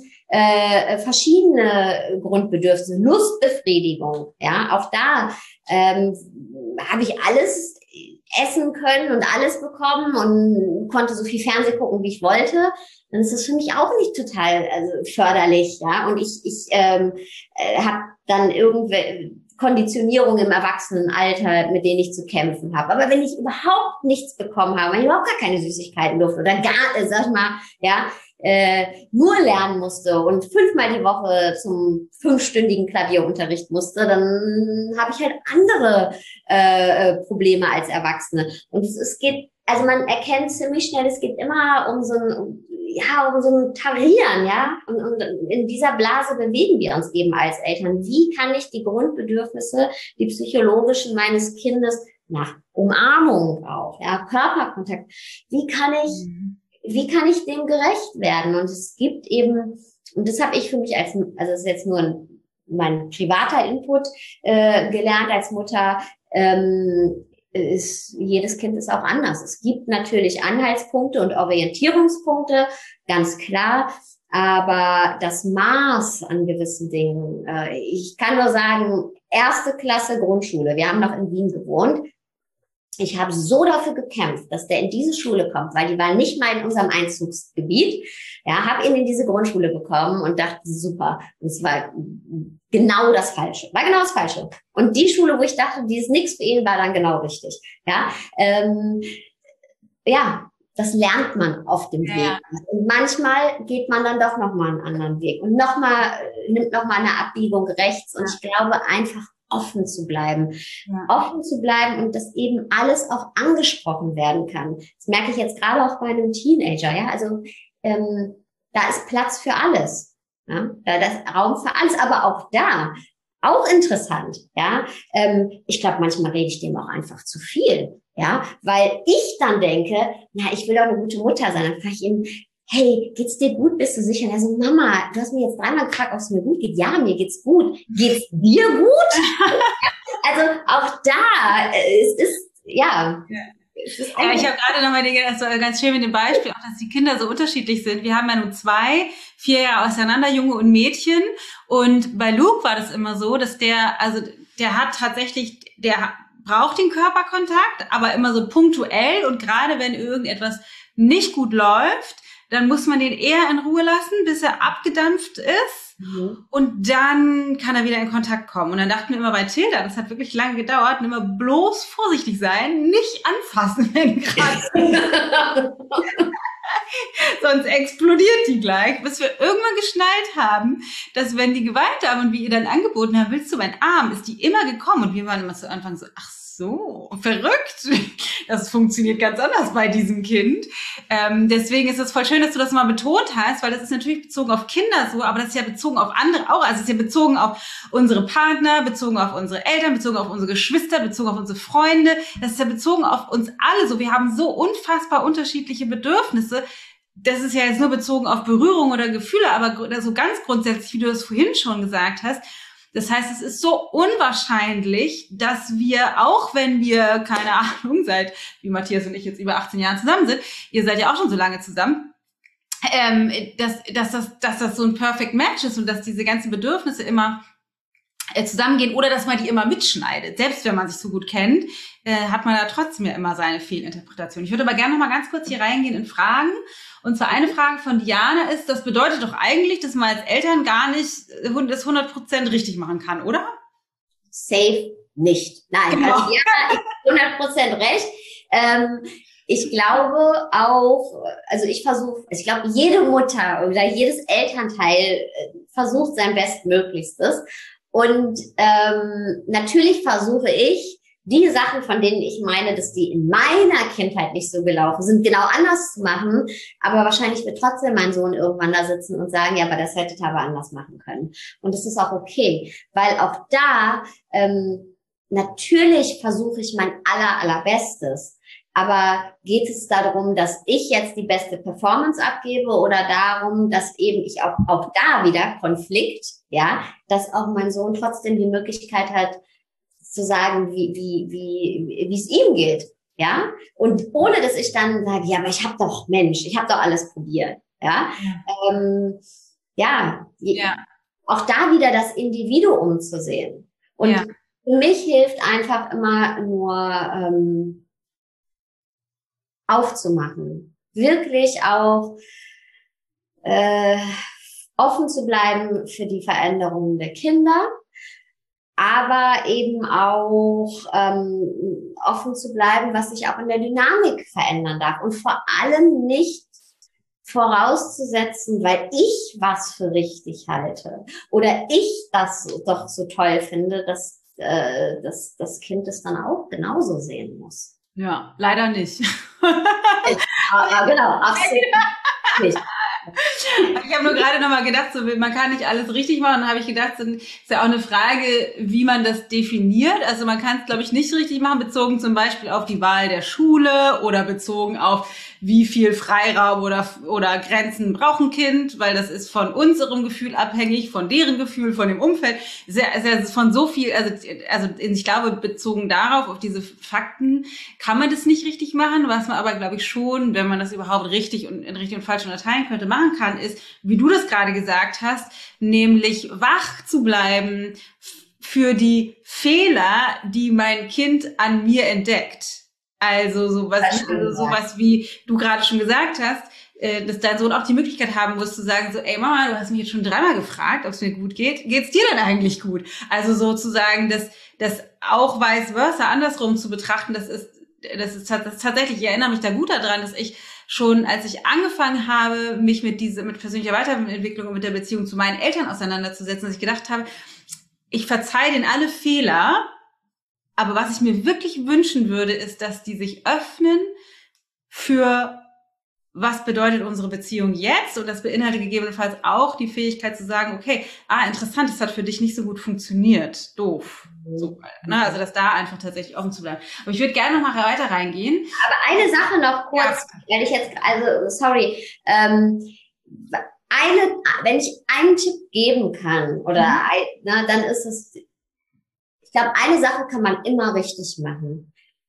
Äh, verschiedene Grundbedürfnisse, Lustbefriedigung, ja, auch da ähm, habe ich alles essen können und alles bekommen und konnte so viel Fernsehen gucken, wie ich wollte. Dann ist das für mich auch nicht total also, förderlich, ja, und ich ich ähm, äh, habe dann irgendwelche Konditionierung im Erwachsenenalter, mit denen ich zu kämpfen habe. Aber wenn ich überhaupt nichts bekommen habe, wenn ich überhaupt gar keine Süßigkeiten durfte oder gar, sag ich mal, ja, äh, nur lernen musste und fünfmal die Woche zum fünfstündigen Klavierunterricht musste, dann habe ich halt andere äh, Probleme als Erwachsene. Und es, es geht, also man erkennt ziemlich schnell, es geht immer um so ein, ja, um so ein Tarieren, ja. Und, und in dieser Blase bewegen wir uns eben als Eltern. Wie kann ich die Grundbedürfnisse, die psychologischen meines Kindes nach Umarmung auch, ja, Körperkontakt, wie kann ich Wie kann ich dem gerecht werden? Und es gibt eben, und das habe ich für mich als, also das ist jetzt nur ein, mein privater Input, äh, gelernt als Mutter, ähm, ist, jedes Kind ist auch anders. Es gibt natürlich Anhaltspunkte und Orientierungspunkte, ganz klar, aber das Maß an gewissen Dingen, äh, ich kann nur sagen, erste Klasse Grundschule, wir haben noch in Wien gewohnt, ich habe so dafür gekämpft, dass der in diese Schule kommt, weil die war nicht mal in unserem Einzugsgebiet. Ja, habe ihn in diese Grundschule bekommen und dachte, super. Und es war genau das Falsche. War genau das Falsche. Und die Schule, wo ich dachte, die ist nichts für ihn, war dann genau richtig. Ja, ähm, ja, das lernt man auf dem ja. Weg. Und manchmal geht man dann doch nochmal einen anderen Weg und nochmal, nimmt nochmal eine Abbiegung rechts. Und ich glaube einfach, offen zu bleiben, ja. offen zu bleiben und dass eben alles auch angesprochen werden kann. Das merke ich jetzt gerade auch bei einem Teenager, ja, also ähm, da ist Platz für alles, ja, da ist Raum für alles, aber auch da, auch interessant, ja, ähm, ich glaube, manchmal rede ich dem auch einfach zu viel, ja, weil ich dann denke, na, ich will doch eine gute Mutter sein, dann frage ich ihn, hey, geht's dir gut? Bist du sicher? Und er so, Mama, du hast mir jetzt dreimal gefragt, ob es mir gut geht. Ja, mir geht's gut. Geht's dir gut? Also auch da, es ist, ja. ja. Es ist ja, ich habe gerade nochmal das war ganz schön mit dem Beispiel, auch dass die Kinder so unterschiedlich sind. Wir haben ja nun zwei, vier Jahre auseinander, Junge und Mädchen. Und bei Luke war das immer so, dass der, also der hat tatsächlich, der braucht den Körperkontakt, aber immer so punktuell und gerade wenn irgendetwas nicht gut läuft, dann muss man den eher in Ruhe lassen, bis er abgedampft ist. Mhm. Und dann kann er wieder in Kontakt kommen. Und dann dachten wir immer bei Tilda, das hat wirklich lange gedauert, immer bloß vorsichtig sein, nicht anfassen, wenn gerade sonst explodiert die gleich, bis wir irgendwann geschnallt haben, dass wenn die geweint haben und wir ihr dann angeboten haben, willst du meinen Arm, ist die immer gekommen. Und wir waren immer zu Anfang so, ach so, verrückt. Das funktioniert ganz anders bei diesem Kind. Ähm, deswegen ist es voll schön, dass du das mal betont hast, weil das ist natürlich bezogen auf Kinder so, aber das ist ja bezogen auf andere auch. Also es ist ja bezogen auf unsere Partner, bezogen auf unsere Eltern, bezogen auf unsere Geschwister, bezogen auf unsere Freunde. Das ist ja bezogen auf uns alle so. Wir haben so unfassbar unterschiedliche Bedürfnisse. Das ist ja jetzt nur bezogen auf Berührung oder Gefühle, aber so ganz grundsätzlich, wie du das vorhin schon gesagt hast. Das heißt, es ist so unwahrscheinlich, dass wir, auch wenn wir, keine Ahnung, seit, wie Matthias und ich jetzt über achtzehn Jahren zusammen sind, ihr seid ja auch schon so lange zusammen, ähm, dass, dass, das, dass das so ein Perfect Match ist und dass diese ganzen Bedürfnisse immer äh, zusammengehen oder dass man die immer mitschneidet. Selbst wenn man sich so gut kennt, äh, hat man da trotzdem ja immer seine Fehlinterpretation. Ich würde aber gerne noch mal ganz kurz hier reingehen in Fragen. Und zwar eine Frage von Diana ist, das bedeutet doch eigentlich, dass man als Eltern gar nicht das hundert Prozent richtig machen kann, oder? Safe nicht. Nein, genau. Also Diana ist hundert Prozent recht. Ähm, ich glaube auch, also ich versuche, ich glaube, jede Mutter oder jedes Elternteil versucht sein Bestmöglichstes. Und ähm, natürlich versuche ich, die Sachen, von denen ich meine, dass die in meiner Kindheit nicht so gelaufen sind, genau anders zu machen. Aber wahrscheinlich wird trotzdem mein Sohn irgendwann da sitzen und sagen, ja, aber das hättet ihr aber anders machen können. Und das ist auch okay, weil auch da ähm, natürlich versuche ich mein aller, allerbestes. Aber geht es darum, dass ich jetzt die beste Performance abgebe oder darum, dass eben ich auch, auch da wieder Konflikt, ja, dass auch mein Sohn trotzdem die Möglichkeit hat, zu sagen, wie wie wie wie es ihm geht, ja, und ohne dass ich dann sage, ja, aber ich habe doch Mensch, ich habe doch alles probiert, ja, ja, ähm, ja, ja, auch da wieder das Individuum zu sehen. Und ja. Für mich hilft einfach immer nur ähm, aufzumachen, wirklich auch äh, offen zu bleiben für die Veränderungen der Kinder. Aber eben auch ähm, offen zu bleiben, was sich auch in der Dynamik verändern darf. Und vor allem nicht vorauszusetzen, weil ich was für richtig halte oder ich das doch so toll finde, dass, äh, dass das Kind es dann auch genauso sehen muss. Ja, leider nicht. Ja, genau, absolut nicht. Ich habe nur gerade nochmal gedacht, so, man kann nicht alles richtig machen. Dann habe ich gedacht, das ist ja auch eine Frage, wie man das definiert. Also man kann es, glaube ich, nicht richtig machen, bezogen zum Beispiel auf die Wahl der Schule oder bezogen auf, wie viel Freiraum oder, oder Grenzen braucht ein Kind, weil das ist von unserem Gefühl abhängig, von deren Gefühl, von dem Umfeld. Sehr, sehr, von so viel, also, also ich glaube, bezogen darauf, auf diese Fakten, kann man das nicht richtig machen. Was man aber, glaube ich, schon, wenn man das überhaupt richtig und in richtig und falsch unterteilen könnte, machen kann, ist, wie du das gerade gesagt hast, nämlich wach zu bleiben für die Fehler, die mein Kind an mir entdeckt. Also sowas, also sowas wie du gerade schon gesagt hast, äh, dass dein Sohn auch die Möglichkeit haben muss zu sagen, so, ey Mama, du hast mich jetzt schon dreimal gefragt, ob es mir gut geht. Geht's dir denn eigentlich gut? Also sozusagen, dass das auch vice versa andersrum zu betrachten, das ist, das ist, das ist tatsächlich, ich erinnere mich da gut daran, dass ich schon, als ich angefangen habe, mich mit diese, mit persönlicher Weiterentwicklung und mit der Beziehung zu meinen Eltern auseinanderzusetzen, dass ich gedacht habe, ich verzeihe denen alle Fehler, aber was ich mir wirklich wünschen würde, ist, dass die sich öffnen für, was bedeutet unsere Beziehung jetzt? Und das beinhaltet gegebenenfalls auch die Fähigkeit zu sagen, okay, ah, interessant, das hat für dich nicht so gut funktioniert. Doof. So, ne? Also, dass da einfach tatsächlich offen zu bleiben. Aber ich würde gerne noch mal weiter reingehen. Aber eine Sache noch kurz, ja. Wenn ich jetzt, also, sorry, ähm, eine, wenn ich einen Tipp geben kann, oder, mhm. ein, na, dann ist es, ich glaube, eine Sache kann man immer richtig machen.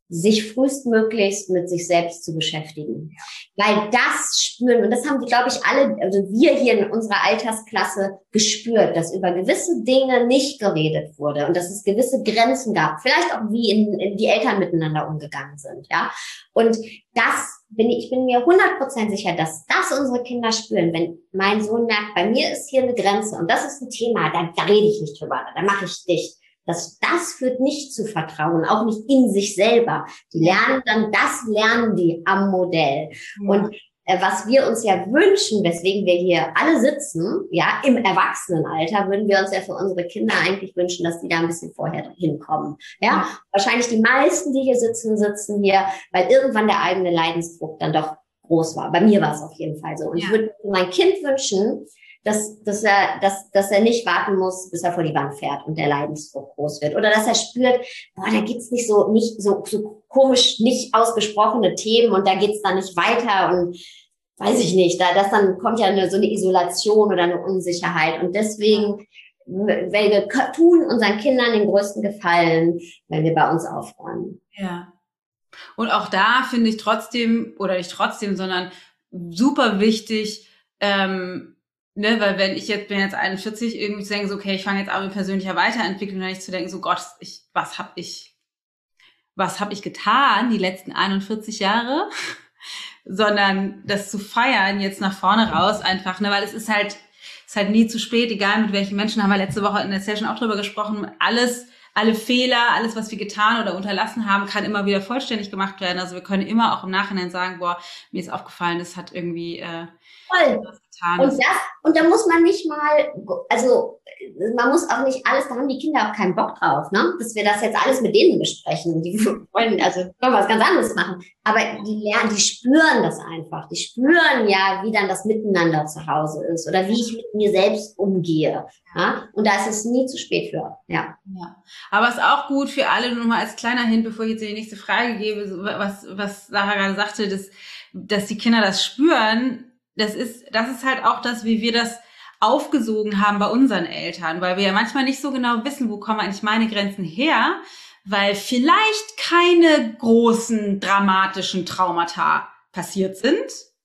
sich frühestmöglichst mit sich selbst zu beschäftigen. Weil das spüren, und das haben die, glaube ich, alle, also wir hier in unserer Altersklasse gespürt, dass über gewisse Dinge nicht geredet wurde und dass es gewisse Grenzen gab. Vielleicht auch, wie in, in die Eltern miteinander umgegangen sind, ja. Und das bin ich, ich bin mir hundert Prozent sicher, dass das unsere Kinder spüren, wenn mein Sohn merkt, bei mir ist hier eine Grenze und das ist ein Thema, da, da rede ich nicht drüber, da mache ich dicht. Das, das führt nicht zu Vertrauen, auch nicht in sich selber. Die lernen dann, das lernen die am Modell. Ja. Und äh, was wir uns ja wünschen, weswegen wir hier alle sitzen, ja, im Erwachsenenalter, würden wir uns ja für unsere Kinder eigentlich wünschen, dass die da ein bisschen vorher hinkommen. Ja, ja. Wahrscheinlich die meisten, die hier sitzen, sitzen hier, weil irgendwann der eigene Leidensdruck dann doch groß war. Bei mir war es auf jeden Fall so. Und ja. ich würde mein Kind wünschen, dass, dass er, dass, dass er nicht warten muss, bis er vor die Wand fährt und der Leidensdruck groß wird. Oder dass er spürt, boah, da gibt's nicht so, nicht so, so komisch, nicht ausgesprochene Themen und da geht's dann nicht weiter und weiß ich nicht, da, das dann kommt ja eine, so eine Isolation oder eine Unsicherheit. Und deswegen, weil wir tun unseren Kindern den größten Gefallen, wenn wir bei uns aufräumen. Ja. Und auch da finde ich trotzdem, oder nicht trotzdem, sondern super wichtig, ähm, Ne, weil wenn ich jetzt bin jetzt einundvierzig, irgendwie zu denken, so, okay, ich fange jetzt an mit persönlicher Weiterentwicklung, dann nicht zu denken, so Gott, ich, was habe ich, was habe ich getan die letzten einundvierzig Jahre, sondern das zu feiern jetzt nach vorne raus einfach, ne, weil es ist halt, ist halt nie zu spät, egal mit welchen Menschen, haben wir letzte Woche in der Session auch drüber gesprochen, alles, alle Fehler, alles, was wir getan oder unterlassen haben, kann immer wieder vollständig gemacht werden. Also wir können immer auch im Nachhinein sagen, boah, mir ist aufgefallen, das hat irgendwie äh, Voll. was getan. Und, das, und da muss man nicht mal, also man muss auch nicht alles, da haben die Kinder auch keinen Bock drauf, ne? Dass wir das jetzt alles mit denen besprechen. Die wollen also wollen was ganz anderes machen. Aber die lernen, die spüren das einfach. Die spüren ja, wie dann das Miteinander zu Hause ist oder wie ich mit mir selbst umgehe. Ja? Und da ist es nie zu spät für. Ja. Ja. Aber es ist auch gut für alle, nur mal als kleiner Hin, bevor ich jetzt die nächste Frage gebe, was, was Sarah gerade sagte, dass, dass die Kinder das spüren. Das ist, das ist halt auch das, wie wir das aufgesogen haben bei unseren Eltern, weil wir ja manchmal nicht so genau wissen, wo kommen eigentlich meine Grenzen her, weil vielleicht keine großen dramatischen Traumata passiert sind,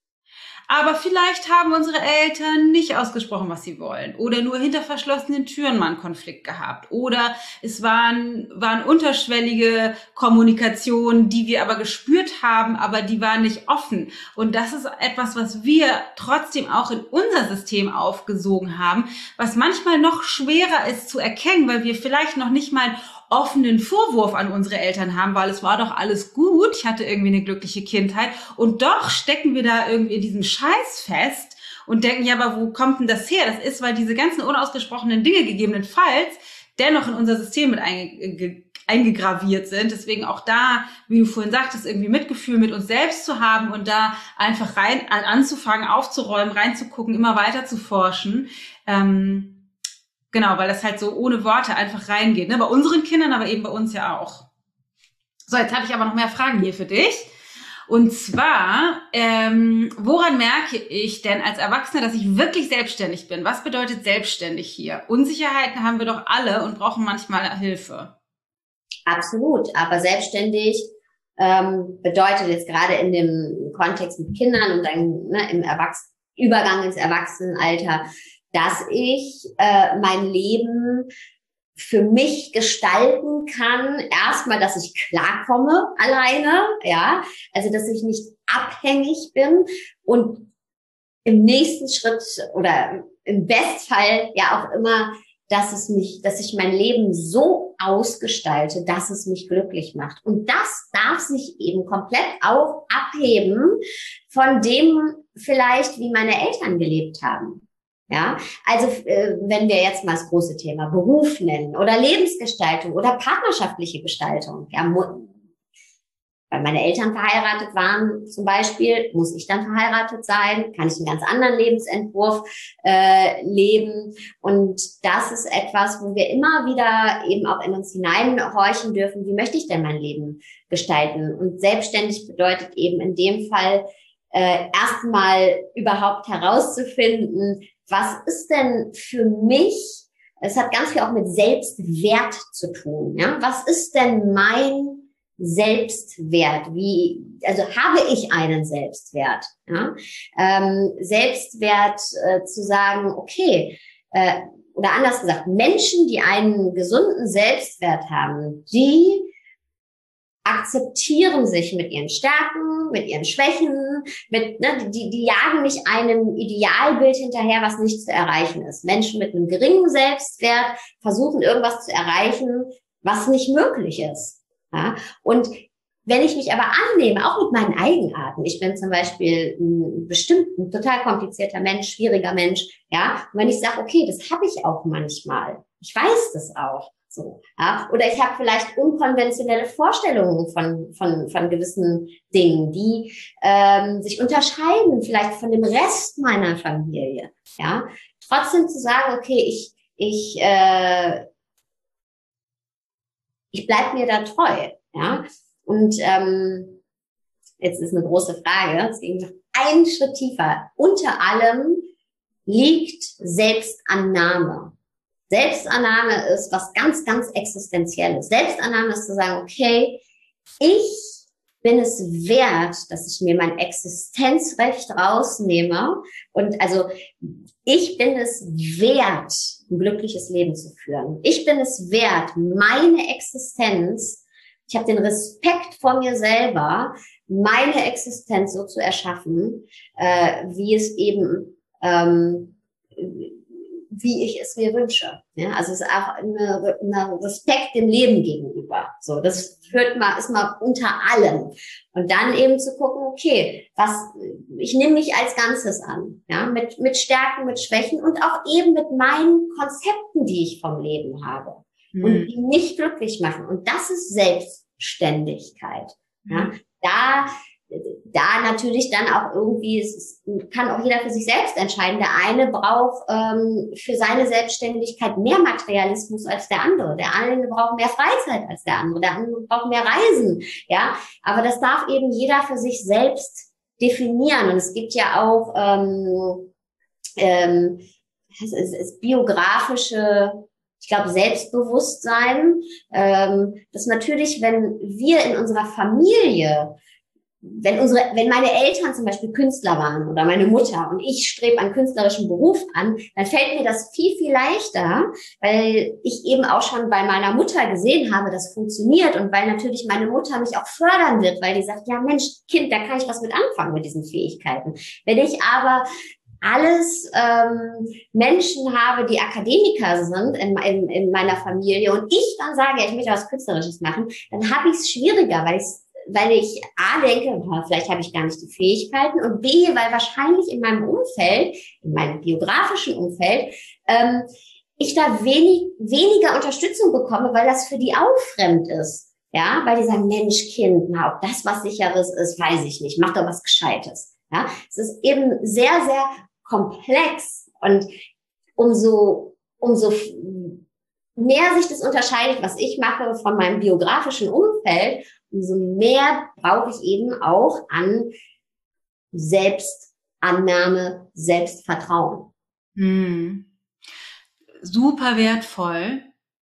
aber vielleicht haben unsere Eltern nicht ausgesprochen, was sie wollen oder nur hinter verschlossenen Türen mal einen Konflikt gehabt oder es waren, waren unterschwellige Kommunikationen, die wir aber gespürt haben, aber die waren nicht offen. Und das ist etwas, was wir trotzdem auch in unser System aufgesogen haben, was manchmal noch schwerer ist zu erkennen, weil wir vielleicht noch nicht mal offenen Vorwurf an unsere Eltern haben, weil es war doch alles gut, ich hatte irgendwie eine glückliche Kindheit und doch stecken wir da irgendwie in diesem Scheiß fest und denken, ja, aber wo kommt denn das her? Das ist, weil diese ganzen unausgesprochenen Dinge gegebenenfalls dennoch in unser System mit einge- eingegraviert sind. Deswegen auch da, wie du vorhin sagtest, irgendwie Mitgefühl mit uns selbst zu haben und da einfach rein anzufangen, aufzuräumen, reinzugucken, immer weiter zu forschen. Ähm, Genau, weil das halt so ohne Worte einfach reingeht. Ne? Bei unseren Kindern, aber eben bei uns ja auch. So, jetzt habe ich aber noch mehr Fragen hier für dich. Und zwar, ähm, woran merke ich denn als Erwachsener, dass ich wirklich selbstständig bin? Was bedeutet selbstständig hier? Unsicherheiten haben wir doch alle und brauchen manchmal Hilfe. Absolut, aber selbstständig ähm, bedeutet jetzt gerade in dem Kontext mit Kindern und dann ne, im Erwachsenen, Übergang ins Erwachsenenalter, dass ich äh, mein Leben für mich gestalten kann. Erstmal, dass ich klarkomme alleine, ja, also dass ich nicht abhängig bin und im nächsten Schritt oder im Bestfall ja auch immer, dass es mich, dass ich mein Leben so ausgestalte, dass es mich glücklich macht. Und das darf sich eben komplett auch abheben von dem vielleicht, wie meine Eltern gelebt haben. Ja, also äh, wenn wir jetzt mal das große Thema Beruf nennen oder Lebensgestaltung oder partnerschaftliche Gestaltung, ja, weil meine Eltern verheiratet waren zum Beispiel, muss ich dann verheiratet sein, kann ich einen ganz anderen Lebensentwurf äh, leben und das ist etwas, wo wir immer wieder eben auch in uns hineinhorchen dürfen, wie möchte ich denn mein Leben gestalten und selbstständig bedeutet eben in dem Fall äh, erstmal überhaupt herauszufinden, was ist denn für mich, es hat ganz viel auch mit Selbstwert zu tun, ja? Was ist denn mein Selbstwert? Wie, also habe ich einen Selbstwert? Ja? Ähm, Selbstwert äh, zu sagen, okay, äh, oder anders gesagt, Menschen, die einen gesunden Selbstwert haben, die akzeptieren sich mit ihren Stärken, mit ihren Schwächen, mit, ne, die, die jagen nicht einem Idealbild hinterher, was nicht zu erreichen ist. Menschen mit einem geringen Selbstwert versuchen irgendwas zu erreichen, was nicht möglich ist. Ja? Und wenn ich mich aber annehme, auch mit meinen Eigenarten, ich bin zum Beispiel ein bestimmt ein total komplizierter Mensch, schwieriger Mensch, ja, und wenn ich sage, okay, das habe ich auch manchmal, ich weiß das auch, so, ja, oder ich habe vielleicht unkonventionelle Vorstellungen von von von gewissen Dingen, die ähm, sich unterscheiden, vielleicht von dem Rest meiner Familie, ja, trotzdem zu sagen, okay, ich ich äh, ich bleib mir da treu, ja. Und ähm, jetzt ist eine große Frage, deswegen noch einen Schritt tiefer. Unter allem liegt Selbstannahme. Selbstannahme ist was ganz, ganz Existenzielles. Selbstannahme ist zu sagen, okay, ich bin es wert, dass ich mir mein Existenzrecht rausnehme. Und also ich bin es wert, ein glückliches Leben zu führen. Ich bin es wert, meine Existenz, ich habe den Respekt vor mir selber, meine Existenz so zu erschaffen, äh, wie es eben, ähm, wie ich es mir wünsche. Ja, also es ist auch eine, eine Respekt dem Leben gegenüber. So, das hört mal, ist mal unter allem. Und dann eben zu gucken, okay, was, ich nehme mich als Ganzes an, ja, mit, mit Stärken, mit Schwächen und auch eben mit meinen Konzepten, die ich vom Leben habe. Mhm. Und die mich glücklich machen. Und das ist Selbstständigkeit. Ja, mhm. da, da natürlich dann auch irgendwie, es ist, kann auch jeder für sich selbst entscheiden. Der eine braucht ähm, für seine Selbstständigkeit mehr Materialismus als der andere. Der eine braucht mehr Freizeit als der andere. Der andere braucht mehr Reisen. Ja, aber das darf eben jeder für sich selbst definieren. Und es gibt ja auch ähm, ähm, es ist, es ist biografische, ich glaube, Selbstbewusstsein, ähm, dass natürlich, wenn wir in unserer Familie, wenn unsere, wenn meine Eltern zum Beispiel Künstler waren oder meine Mutter und ich strebe einen künstlerischen Beruf an, dann fällt mir das viel, viel leichter, weil ich eben auch schon bei meiner Mutter gesehen habe, das funktioniert und weil natürlich meine Mutter mich auch fördern wird, weil die sagt, ja Mensch, Kind, da kann ich was mit anfangen mit diesen Fähigkeiten. Wenn ich aber alles ähm, Menschen habe, die Akademiker sind in, in, in meiner Familie und ich dann sage, ja, ich möchte was Künstlerisches machen, dann habe ich es schwieriger, weil ich weil ich A denke, vielleicht habe ich gar nicht die Fähigkeiten und B, weil wahrscheinlich in meinem Umfeld, in meinem biografischen Umfeld, ähm, ich da wenig, weniger Unterstützung bekomme, weil das für die auch fremd ist. Ja, weil die sagen, Mensch, Kind, na, ob das was Sicheres ist, weiß ich nicht, mach doch was Gescheites. Ja, es ist eben sehr, sehr komplex und umso, umso mehr sich das unterscheidet, was ich mache von meinem biografischen Umfeld, umso mehr brauche ich eben auch an Selbstannahme, Selbstvertrauen. Hm. Super wertvoll.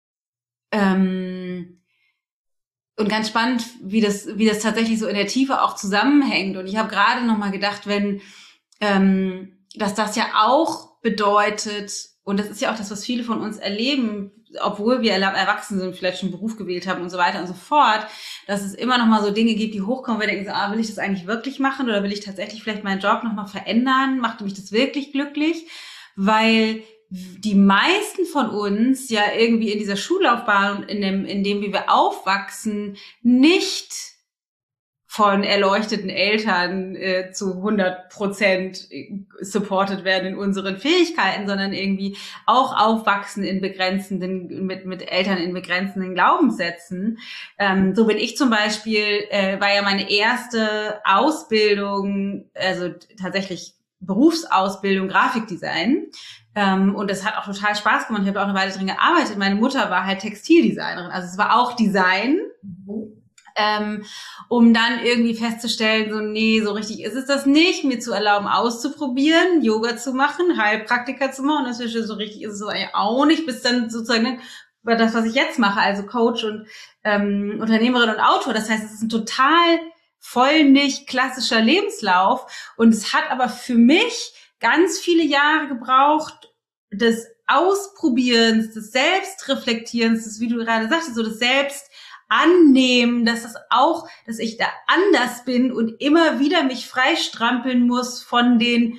Ähm, und ganz spannend, wie das, wie das tatsächlich so in der Tiefe auch zusammenhängt. Und ich habe gerade noch mal gedacht, wenn, ähm, dass das ja auch bedeutet, und das ist ja auch das, was viele von uns erleben, obwohl wir erwachsen sind, vielleicht schon einen Beruf gewählt haben und so weiter und so fort, dass es immer noch mal so Dinge gibt, die hochkommen, wo wir denken, so, ah, will ich das eigentlich wirklich machen oder will ich tatsächlich vielleicht meinen Job noch mal verändern? Macht mich das wirklich glücklich? Weil die meisten von uns ja irgendwie in dieser Schullaufbahn und in dem, in dem, wie wir aufwachsen, nicht von erleuchteten Eltern äh, zu hundert Prozent supported werden in unseren Fähigkeiten, sondern irgendwie auch aufwachsen in begrenzenden, mit mit Eltern in begrenzenden Glaubenssätzen. Ähm, so bin ich zum Beispiel, äh, war ja meine erste Ausbildung, also tatsächlich Berufsausbildung Grafikdesign. Ähm, und das hat auch total Spaß gemacht. Ich habe auch eine Weile drin gearbeitet. Meine Mutter war halt Textildesignerin, also es war auch Design. Mhm. Ähm, um dann irgendwie festzustellen, so, nee, so richtig ist es das nicht, mir zu erlauben, auszuprobieren, Yoga zu machen, Heilpraktiker zu machen, und das ist so richtig ist es so eigentlich auch nicht, bis dann sozusagen, über das, was ich jetzt mache, also Coach und ähm, Unternehmerin und Autor. Das heißt, es ist ein total voll nicht klassischer Lebenslauf. Und es hat aber für mich ganz viele Jahre gebraucht, des Ausprobierens, des Selbstreflektierens, das, wie du gerade sagtest, so das Selbstannehmen, dass das auch, dass ich da anders bin und immer wieder mich freistrampeln muss von den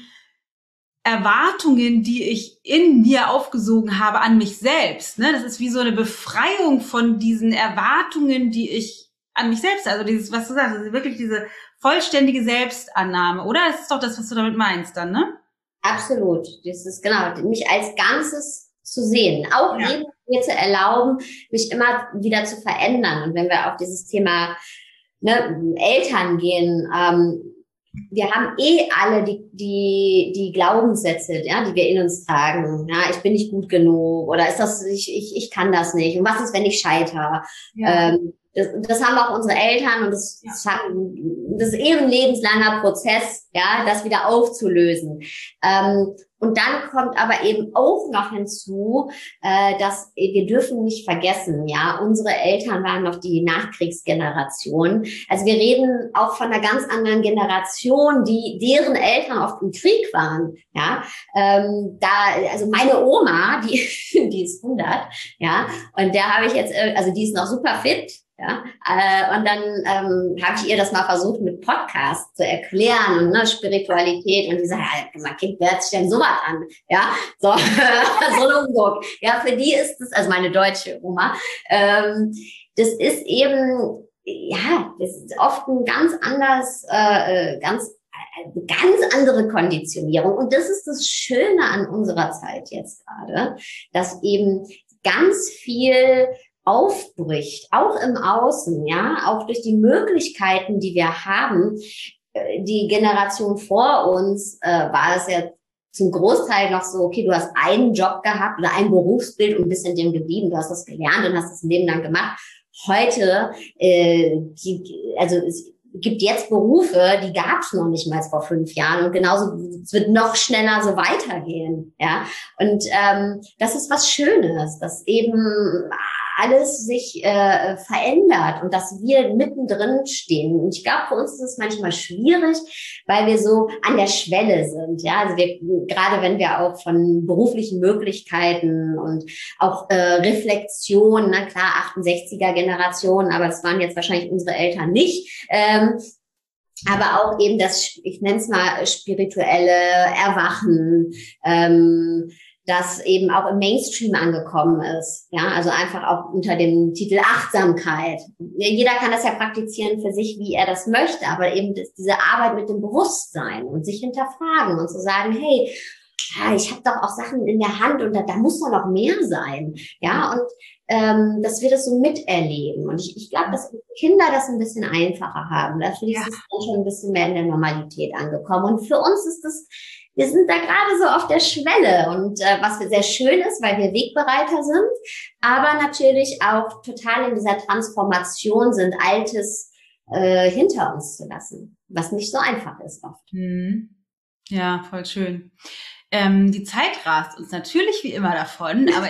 Erwartungen, die ich in mir aufgesogen habe an mich selbst. Ne? Das ist wie so eine Befreiung von diesen Erwartungen, die ich an mich selbst, also dieses, was du sagst, also wirklich diese vollständige Selbstannahme, oder? Das ist doch das, was du damit meinst dann, ne? Absolut. Das ist genau, mich als Ganzes zu sehen. Auch Ja. eben mir zu erlauben, mich immer wieder zu verändern. Und wenn wir auf dieses Thema ne, Eltern gehen, ähm, wir haben eh alle die, die, die Glaubenssätze, ja, die wir in uns tragen. Ja, ich bin nicht gut genug oder ist das, ich, ich, ich kann das nicht. Und was ist, wenn ich scheitere? Ja. Ähm, das, das haben auch unsere Eltern und das, Ja. das, haben, das ist eh ein lebenslanger Prozess, ja, das wieder aufzulösen. Ähm, und dann kommt aber eben auch noch hinzu, äh, dass wir dürfen nicht vergessen, ja, unsere Eltern waren noch die Nachkriegsgeneration. Also wir reden auch von einer ganz anderen Generation, die deren Eltern oft im Krieg waren, ja. Ähm, da, also meine Oma, die, die ist hundert, ja, und der habe ich jetzt, also die ist noch super fit. Ja, äh, und dann ähm, habe ich ihr das mal versucht mit Podcast zu erklären und ne, Spiritualität und die sagt, ja, mein Kind, wer hört sich denn sowas an? Ja, so, so ein Umdruck. Ja, für die ist es, also meine deutsche Oma, ähm, das ist eben, ja, das ist oft ein ganz anders, äh, ganz eine ganz andere Konditionierung. Und das ist das Schöne an unserer Zeit jetzt gerade, dass eben ganz viel aufbricht, auch im Außen, ja, auch durch die Möglichkeiten, die wir haben. Die Generation vor uns äh, war es ja zum Großteil noch so, okay, du hast einen Job gehabt oder ein Berufsbild und bist in dem geblieben, du hast das gelernt und hast das ein Leben lang gemacht. Heute, äh, die, also es gibt jetzt Berufe, die gab es noch nicht mal vor fünf Jahren und genauso, es wird noch schneller so weitergehen, ja. Und ähm, das ist was Schönes, dass eben alles sich äh, verändert und dass wir mittendrin stehen. Und ich glaube, für uns ist es manchmal schwierig, weil wir so an der Schwelle sind. Ja, also wir, gerade wenn wir auch von beruflichen Möglichkeiten und auch äh, Reflexion, na klar, achtundsechziger Generation, aber das waren jetzt wahrscheinlich unsere Eltern nicht. Ähm, aber auch eben das, ich nenne es mal spirituelle Erwachen, ähm, das eben auch im Mainstream angekommen ist. Ja, also einfach auch unter dem Titel Achtsamkeit. Jeder kann das ja praktizieren für sich, wie er das möchte, aber eben das, diese Arbeit mit dem Bewusstsein und sich hinterfragen und zu sagen, hey, ja, ich habe doch auch Sachen in der Hand und da, da muss doch noch mehr sein. Ja, und ähm, dass wir das so miterleben. Und ich, ich glaube, dass Kinder das ein bisschen einfacher haben. Da finde ich, Ja. ist es schon ein bisschen mehr in der Normalität angekommen. Und für uns ist das, wir sind da gerade so auf der Schwelle und äh, was sehr schön ist, weil wir Wegbereiter sind, aber natürlich auch total in dieser Transformation sind, Altes äh, hinter uns zu lassen, was nicht so einfach ist oft. Hm. Ja, voll schön. Ähm, die Zeit rast uns natürlich wie immer davon, aber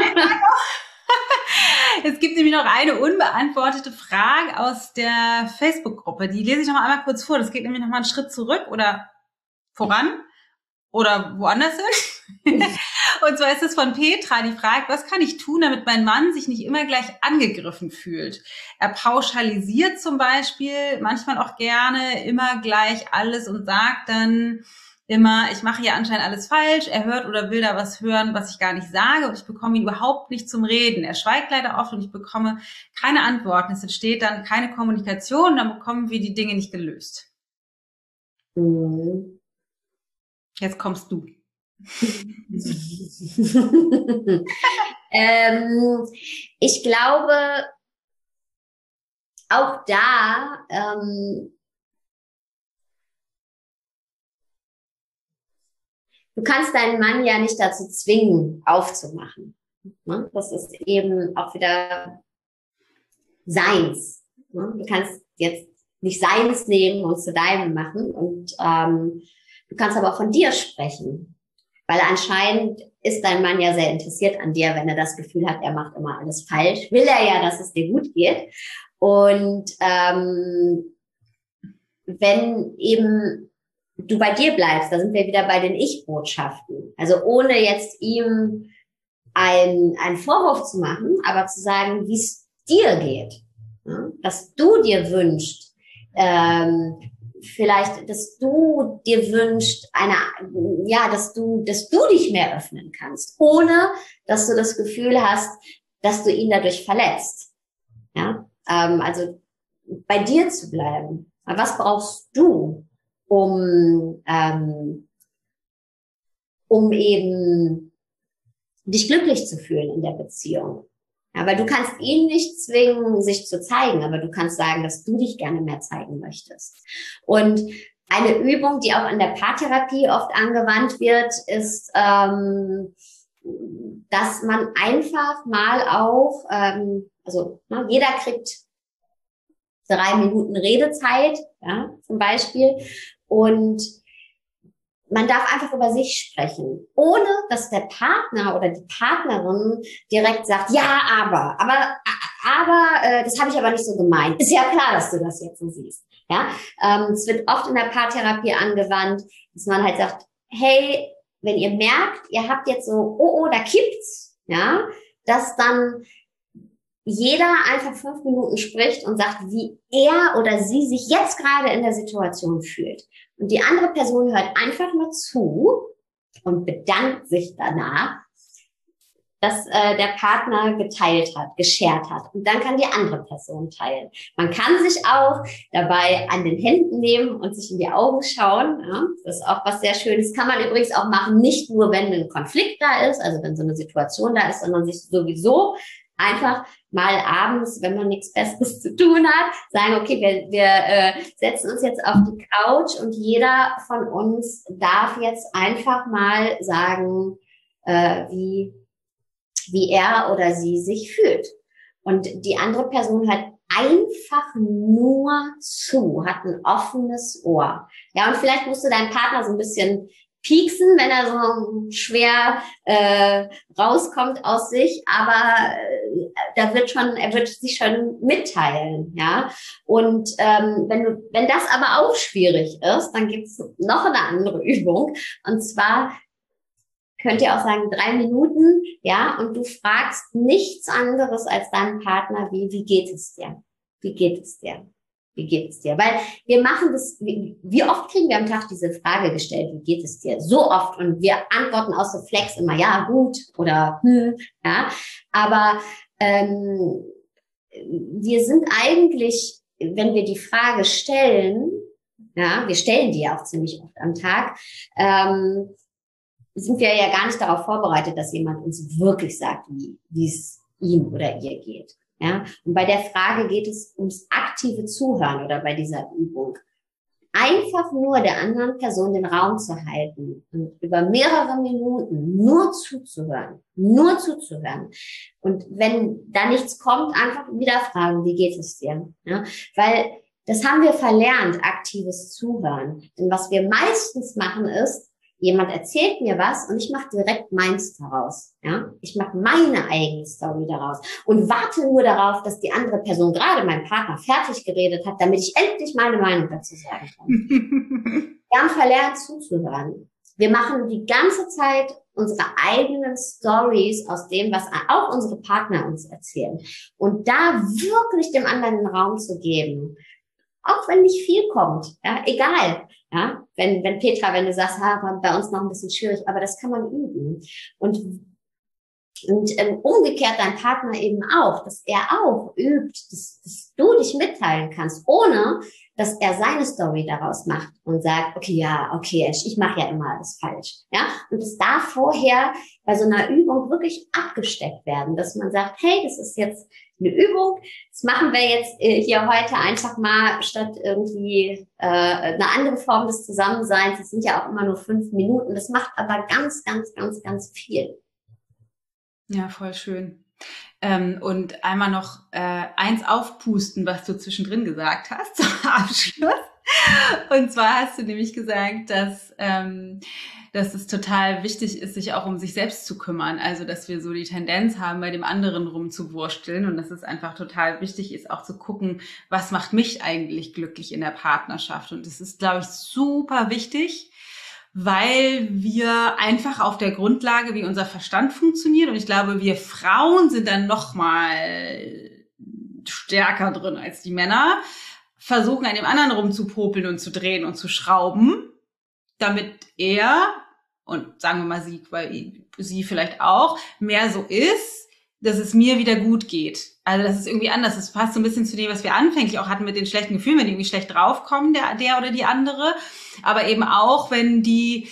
es gibt nämlich noch eine unbeantwortete Frage aus der Facebook-Gruppe. Die lese ich noch einmal kurz vor. Das geht nämlich noch mal einen Schritt zurück oder voran oder woanders hin. Und zwar ist es von Petra, die fragt, was kann ich tun, damit mein Mann sich nicht immer gleich angegriffen fühlt? Er pauschalisiert zum Beispiel manchmal auch gerne immer gleich alles und sagt dann immer, ich mache ja anscheinend alles falsch, er hört oder will da was hören, was ich gar nicht sage und ich bekomme ihn überhaupt nicht zum Reden. Er schweigt leider oft und ich bekomme keine Antworten. Es entsteht dann keine Kommunikation und dann bekommen wir die Dinge nicht gelöst. Mhm. Jetzt kommst du. ähm, ich glaube, auch da ähm, du kannst deinen Mann ja nicht dazu zwingen, aufzumachen. Ne? Das ist eben auch wieder Seins. Ne? Du kannst jetzt nicht Seins nehmen und zu deinem machen und ähm, du kannst aber auch von dir sprechen. Weil anscheinend ist dein Mann ja sehr interessiert an dir, wenn er das Gefühl hat, er macht immer alles falsch. Will er ja, dass es dir gut geht. Und ähm, wenn eben du bei dir bleibst, da sind wir wieder bei den Ich-Botschaften. Also ohne jetzt ihm ein, einen Vorwurf zu machen, aber zu sagen, wie es dir geht. Ja? Dass du dir wünschst, ähm, vielleicht, dass du dir wünschst, eine, ja, dass du, dass du dich mehr öffnen kannst, ohne dass du das Gefühl hast, dass du ihn dadurch verletzt. Ja, ähm, also bei dir zu bleiben. Was brauchst du, um, ähm, um eben dich glücklich zu fühlen in der Beziehung? Ja, weil du kannst ihn nicht zwingen, sich zu zeigen, aber du kannst sagen, dass du dich gerne mehr zeigen möchtest. Und eine Übung, die auch in der Paartherapie oft angewandt wird, ist, ähm, dass man einfach mal auch, ähm, also ne, jeder kriegt drei Minuten Redezeit, ja, zum Beispiel, und man darf einfach über sich sprechen, ohne dass der Partner oder die Partnerin direkt sagt, ja, aber, aber, aber, äh, das habe ich aber nicht so gemeint. Ist ja klar, dass du das jetzt so siehst. Ja, ähm, es wird oft in der Paartherapie angewandt, dass man halt sagt, hey, wenn ihr merkt, ihr habt jetzt so, oh, oh, da kippt's, ja, dass dann jeder einfach fünf Minuten spricht und sagt, wie er oder sie sich jetzt gerade in der Situation fühlt. Und die andere Person hört einfach nur zu und bedankt sich danach, dass äh, der Partner geteilt hat, geshared hat. Und dann kann die andere Person teilen. Man kann sich auch dabei an den Händen nehmen und sich in die Augen schauen. Ja? Das ist auch was sehr Schönes. Kann man übrigens auch machen, nicht nur, wenn ein Konflikt da ist, also wenn so eine Situation da ist, sondern sich sowieso einfach mal abends, wenn man nichts Besseres zu tun hat, sagen, okay, wir, wir äh, setzen uns jetzt auf die Couch und jeder von uns darf jetzt einfach mal sagen, äh, wie, wie er oder sie sich fühlt. Und die andere Person hört einfach nur zu, hat ein offenes Ohr. Ja, und vielleicht musst du deinen Partner so ein bisschen pieksen, wenn er so schwer äh, rauskommt aus sich, aber äh, da wird schon, er wird sich schon mitteilen, ja. Und ähm, wenn du, wenn das aber auch schwierig ist, dann gibt's noch eine andere Übung, und zwar könnt ihr auch sagen drei Minuten, ja, und du fragst nichts anderes als deinen Partner, wie wie geht es dir, wie geht es dir? Wie geht es dir? Weil wir machen das, wie, wie oft kriegen wir am Tag diese Frage gestellt, wie geht es dir? So oft, und wir antworten aus Reflex immer, ja, gut oder hm, ja. Aber ähm, wir sind eigentlich, wenn wir die Frage stellen, ja, wir stellen die ja auch ziemlich oft am Tag, ähm, sind wir ja gar nicht darauf vorbereitet, dass jemand uns wirklich sagt, wie wie es ihm oder ihr geht. Ja, und bei der Frage geht es ums aktive Zuhören oder bei dieser Übung. Einfach nur der anderen Person den Raum zu halten und über mehrere Minuten nur zuzuhören, nur zuzuhören. Und wenn da nichts kommt, einfach wieder fragen, wie geht es dir? Ja, weil das haben wir verlernt, aktives Zuhören. Denn was wir meistens machen ist, jemand erzählt mir was und ich mache direkt meins daraus. Ja, ich mache meine eigene Story daraus und warte nur darauf, dass die andere Person, gerade mein Partner, fertig geredet hat, damit ich endlich meine Meinung dazu sagen kann. Wir haben verlernt zuzuhören. Wir machen die ganze Zeit unsere eigenen Stories aus dem, was auch unsere Partner uns erzählen. Und da wirklich dem anderen den Raum zu geben, auch wenn nicht viel kommt, ja, egal. Ja, wenn, wenn Petra, wenn du sagst, ha, war bei uns noch ein bisschen schwierig, aber das kann man üben. Und, und ähm, umgekehrt dein Partner eben auch, dass er auch übt, dass, dass du dich mitteilen kannst, ohne dass er seine Story daraus macht und sagt, okay, ja, okay, ich, ich mache ja immer alles falsch. Ja, und es darf vorher bei so einer Übung wirklich abgesteckt werden, dass man sagt, hey, das ist jetzt eine Übung, das machen wir jetzt äh, hier heute einfach mal statt irgendwie äh, eine andere Form des Zusammenseins. Das sind ja auch immer nur fünf Minuten. Das macht aber ganz, ganz, ganz, ganz viel. Ja, voll schön. Ähm, und einmal noch äh, eins aufpusten, was du zwischendrin gesagt hast, zum Abschluss. Und zwar hast du nämlich gesagt, dass, ähm, dass es total wichtig ist, sich auch um sich selbst zu kümmern. Also, dass wir so die Tendenz haben, bei dem anderen rumzuwursteln und dass es einfach total wichtig ist, auch zu gucken, was macht mich eigentlich glücklich in der Partnerschaft. Und das ist, glaube ich, super wichtig, weil wir einfach auf der Grundlage, wie unser Verstand funktioniert, und ich glaube, wir Frauen sind dann noch mal stärker drin als die Männer, versuchen an dem anderen rumzupopeln und zu drehen und zu schrauben, damit er, und sagen wir mal sie, weil sie vielleicht auch, mehr so ist, dass es mir wieder gut geht. Also das ist irgendwie anders. Das passt so ein bisschen zu dem, was wir anfänglich auch hatten mit den schlechten Gefühlen, wenn die irgendwie schlecht draufkommen, der, der oder die andere. Aber eben auch, wenn die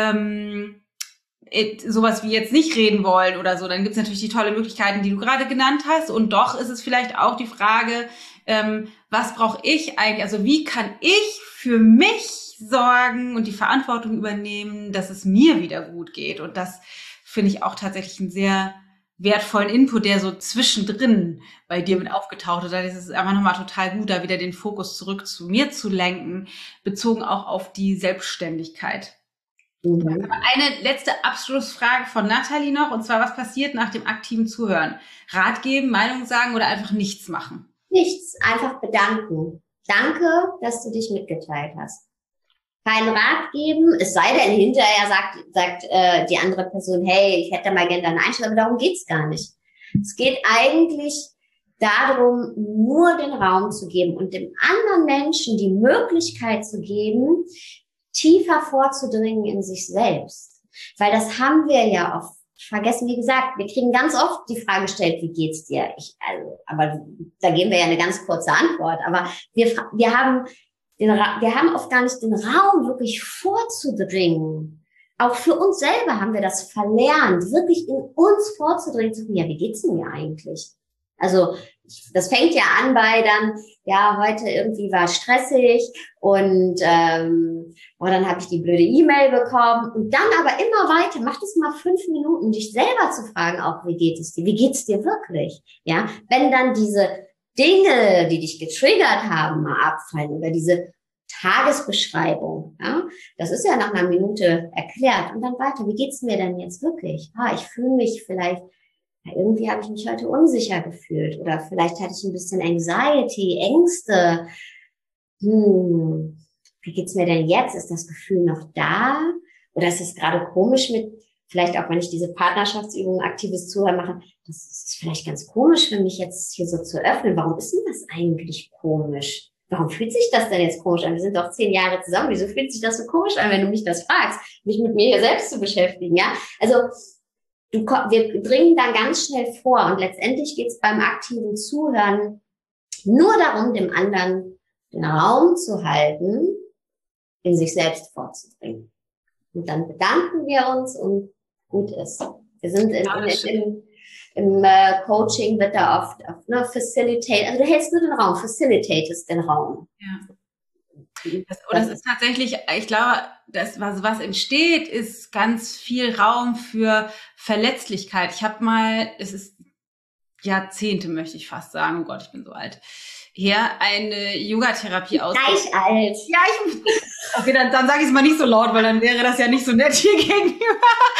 ähm, sowas wie jetzt nicht reden wollen oder so, dann gibt's natürlich die tolle Möglichkeiten, die du gerade genannt hast. Und doch ist es vielleicht auch die Frage, ähm, was brauche ich eigentlich? Also wie kann ich für mich sorgen und die Verantwortung übernehmen, dass es mir wieder gut geht? Und das finde ich auch tatsächlich einen sehr wertvollen Input, der so zwischendrin bei dir mit aufgetaucht ist. Das ist einfach nochmal total gut, da wieder den Fokus zurück zu mir zu lenken, bezogen auch auf die Selbstständigkeit. Mhm. Aber eine letzte Abschlussfrage von Nathalie noch, und zwar, was passiert nach dem aktiven Zuhören? Rat geben, Meinung sagen oder einfach nichts machen? Nichts, einfach bedanken. Danke, dass du dich mitgeteilt hast. Keinen Rat geben, es sei denn, hinterher sagt, sagt äh, die andere Person, hey, ich hätte mal gerne deine Einstellung, aber darum geht's gar nicht. Es geht eigentlich darum, nur den Raum zu geben und dem anderen Menschen die Möglichkeit zu geben, tiefer vorzudringen in sich selbst. Weil das haben wir ja oft vergessen, wie gesagt, wir kriegen ganz oft die Frage gestellt, wie geht's dir? Ich, also, aber da geben wir ja eine ganz kurze Antwort. Aber wir, wir haben den, wir haben oft gar nicht den Raum, wirklich vorzudringen. Auch für uns selber haben wir das verlernt, wirklich in uns vorzudringen, zu sagen, ja, wie geht's denn mir eigentlich? Also, das fängt ja an bei dann, ja, heute irgendwie war stressig und ähm, oh, dann habe ich die blöde E-Mail bekommen und dann aber immer weiter, mach das mal fünf Minuten, dich selber zu fragen, auch wie geht es dir, wie geht's dir wirklich, ja, wenn dann diese Dinge, die dich getriggert haben, mal abfallen oder diese Tagesbeschreibung, ja, das ist ja nach einer Minute erklärt und dann weiter, wie geht's mir denn jetzt wirklich? Ah, ich fühle mich vielleicht, ja, irgendwie habe ich mich heute unsicher gefühlt oder vielleicht hatte ich ein bisschen Anxiety, Ängste. Hm, wie geht's mir denn jetzt? Ist das Gefühl noch da? Oder ist es gerade komisch mit, vielleicht auch wenn ich diese Partnerschaftsübungen aktives Zuhören mache, das ist vielleicht ganz komisch für mich jetzt hier so zu öffnen. Warum ist denn das eigentlich komisch? Warum fühlt sich das denn jetzt komisch an? Wir sind doch zehn Jahre zusammen. Wieso fühlt sich das so komisch an, wenn du mich das fragst? Mich mit mir hier selbst zu beschäftigen, ja? Also, Du, wir dringen da ganz schnell vor und letztendlich geht es beim aktiven Zuhören nur darum, dem anderen den Raum zu halten, in sich selbst vorzudringen. Und dann bedanken wir uns und gut ist. Wir sind in, in, in, im äh, Coaching wird da oft, oft ne, facilitate, also du hältst nur den Raum, facilitatest den Raum. Ja. Das, und das ist tatsächlich, ich glaube, das, was, was entsteht, ist ganz viel Raum für Verletzlichkeit. Ich habe mal, es ist Jahrzehnte, möchte ich fast sagen, oh Gott, ich bin so alt, hier eine Yogatherapie aus. Gleich alt. Ja, ich, okay, dann, dann sage ich es mal nicht so laut, weil dann wäre das ja nicht so nett hier gegenüber.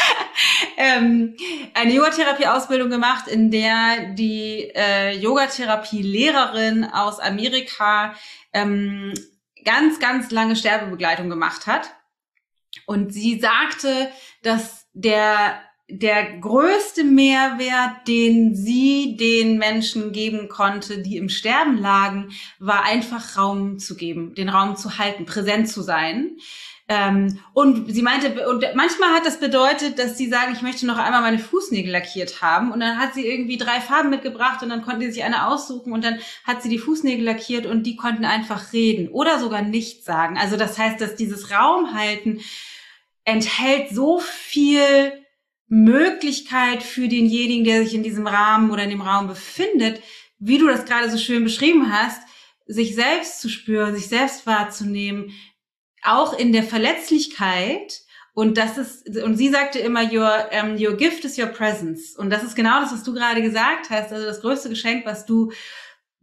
ähm, eine Yogatherapie-Ausbildung gemacht, in der die äh, Yogatherapie-Lehrerin aus Amerika ähm, ganz, ganz lange Sterbebegleitung gemacht hat. Und sie sagte, dass der, der größte Mehrwert, den sie den Menschen geben konnte, die im Sterben lagen, war einfach Raum zu geben, den Raum zu halten, präsent zu sein. Ähm, und sie meinte, und manchmal hat das bedeutet, dass sie sagen, ich möchte noch einmal meine Fußnägel lackiert haben, und dann hat sie irgendwie drei Farben mitgebracht und dann konnte sie sich eine aussuchen und dann hat sie die Fußnägel lackiert und die konnten einfach reden oder sogar nichts sagen. Also das heißt, dass dieses Raumhalten enthält so viel Möglichkeit für denjenigen, der sich in diesem Rahmen oder in dem Raum befindet, wie du das gerade so schön beschrieben hast, sich selbst zu spüren, sich selbst wahrzunehmen, auch in der Verletzlichkeit. Und das ist, und sie sagte immer, your, um, your gift is your presence. Und das ist genau das, was du gerade gesagt hast. Also das größte Geschenk, was du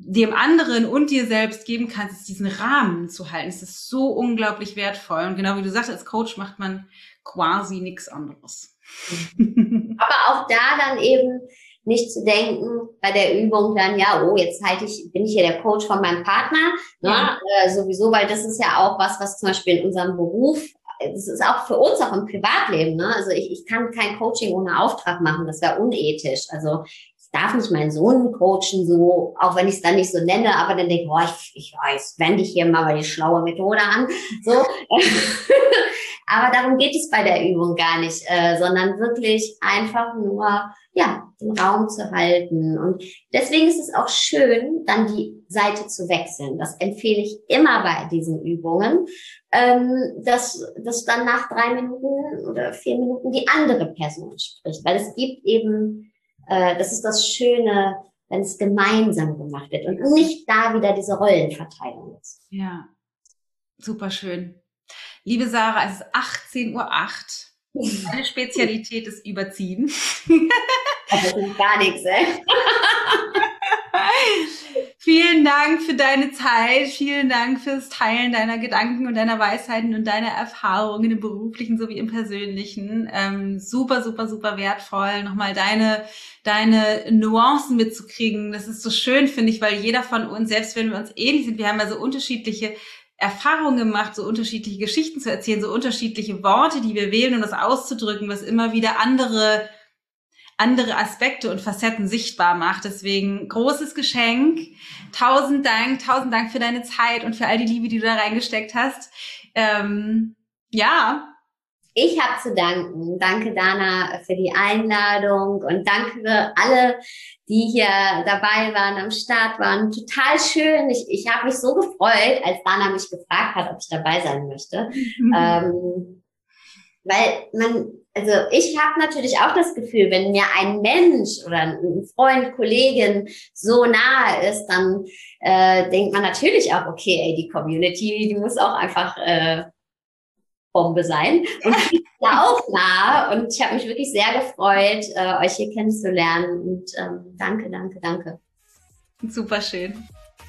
dem anderen und dir selbst geben kannst, ist diesen Rahmen zu halten. Es ist so unglaublich wertvoll. Und genau wie du sagst, als Coach macht man quasi nichts anderes. Aber auch da dann eben nicht zu denken bei der Übung dann, ja, oh, jetzt halt ich, bin ich hier der Coach von meinem Partner, ne? Ja. Äh, sowieso, weil das ist ja auch was, was zum Beispiel in unserem Beruf, das ist auch für uns auch im Privatleben, ne? Also ich, ich kann kein Coaching ohne Auftrag machen, das wäre unethisch. Also ich darf nicht meinen Sohn coachen, so, auch wenn ich es dann nicht so nenne, aber dann denke ich, boah, ich, ich weiß, wende ich hier mal die schlaue Methode an, so. Aber darum geht es bei der Übung gar nicht, äh, sondern wirklich einfach nur, ja, den Raum zu halten. Und deswegen ist es auch schön, dann die Seite zu wechseln. Das empfehle ich immer bei diesen Übungen, ähm, dass, dass dann nach drei Minuten oder vier Minuten die andere Person spricht. Weil es gibt eben, äh, das ist das Schöne, wenn es gemeinsam gemacht wird und nicht da wieder diese Rollenverteilung ist. Ja, super schön. Liebe Sarah, es ist achtzehn Uhr acht. Meine Spezialität ist Überziehen. Das ist gar nichts, ey. Vielen Dank für deine Zeit. Vielen Dank fürs Teilen deiner Gedanken und deiner Weisheiten und deiner Erfahrungen im beruflichen sowie im persönlichen. Ähm, super, super, super wertvoll, nochmal deine, deine Nuancen mitzukriegen. Das ist so schön, finde ich, weil jeder von uns, selbst wenn wir uns ähnlich sind, wir haben ja so unterschiedliche Erfahrungen gemacht, so unterschiedliche Geschichten zu erzählen, so unterschiedliche Worte, die wir wählen, um das auszudrücken, was immer wieder andere, andere Aspekte und Facetten sichtbar macht. Deswegen großes Geschenk. Tausend Dank, tausend Dank für deine Zeit und für all die Liebe, die du da reingesteckt hast. Ähm, ja. Ich habe zu danken. Danke, Dana, für die Einladung und danke für alle, die hier dabei waren, am Start waren. Total schön. Ich, ich habe mich so gefreut, als Dana mich gefragt hat, ob ich dabei sein möchte. Mhm. Ähm, weil man, also ich habe natürlich auch das Gefühl, wenn mir ein Mensch oder ein Freund, Kollegin so nahe ist, dann äh, denkt man natürlich auch, okay, ey, die Community, die muss auch einfach äh, Bombe sein. Und ich bin da auch nah und ich habe mich wirklich sehr gefreut, äh, euch hier kennenzulernen und ähm, danke, danke, danke. Super schön.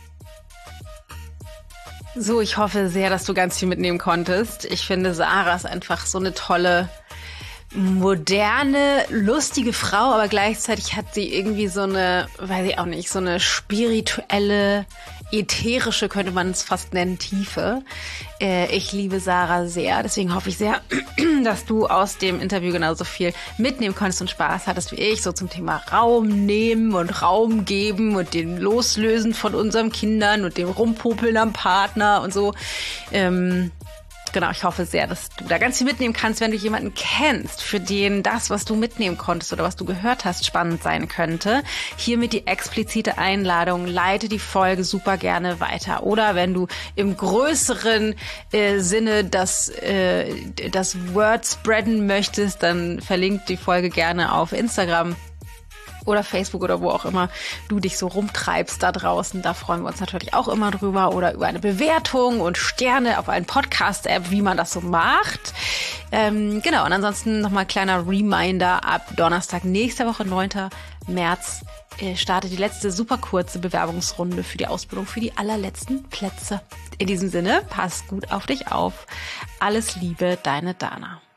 So, ich hoffe sehr, dass du ganz viel mitnehmen konntest. Ich finde, Sarah ist einfach so eine tolle, moderne, lustige Frau, aber gleichzeitig hat sie irgendwie so eine, weiß ich auch nicht, so eine spirituelle, ätherische, könnte man es fast nennen, Tiefe. Äh, ich liebe Sarah sehr, deswegen hoffe ich sehr, dass du aus dem Interview genauso viel mitnehmen konntest und Spaß hattest wie ich, so zum Thema Raum nehmen und Raum geben und den Loslösen von unseren Kindern und dem Rumpopeln am Partner und so. Ähm, Genau, ich hoffe sehr, dass du da ganz viel mitnehmen kannst, wenn du jemanden kennst, für den das, was du mitnehmen konntest oder was du gehört hast, spannend sein könnte. Hiermit die explizite Einladung, leite die Folge super gerne weiter. Oder wenn du im größeren äh, Sinne das, äh, das Word spreaden möchtest, dann verlinkt die Folge gerne auf Instagram oder Facebook oder wo auch immer du dich so rumtreibst da draußen. Da freuen wir uns natürlich auch immer drüber. Oder über eine Bewertung und Sterne auf einen Podcast-App, wie man das so macht. Ähm, genau, und ansonsten nochmal kleiner Reminder. Ab Donnerstag nächste Woche, neunten März, äh, startet die letzte super kurze Bewerbungsrunde für die Ausbildung für die allerletzten Plätze. In diesem Sinne, pass gut auf dich auf. Alles Liebe, deine Dana.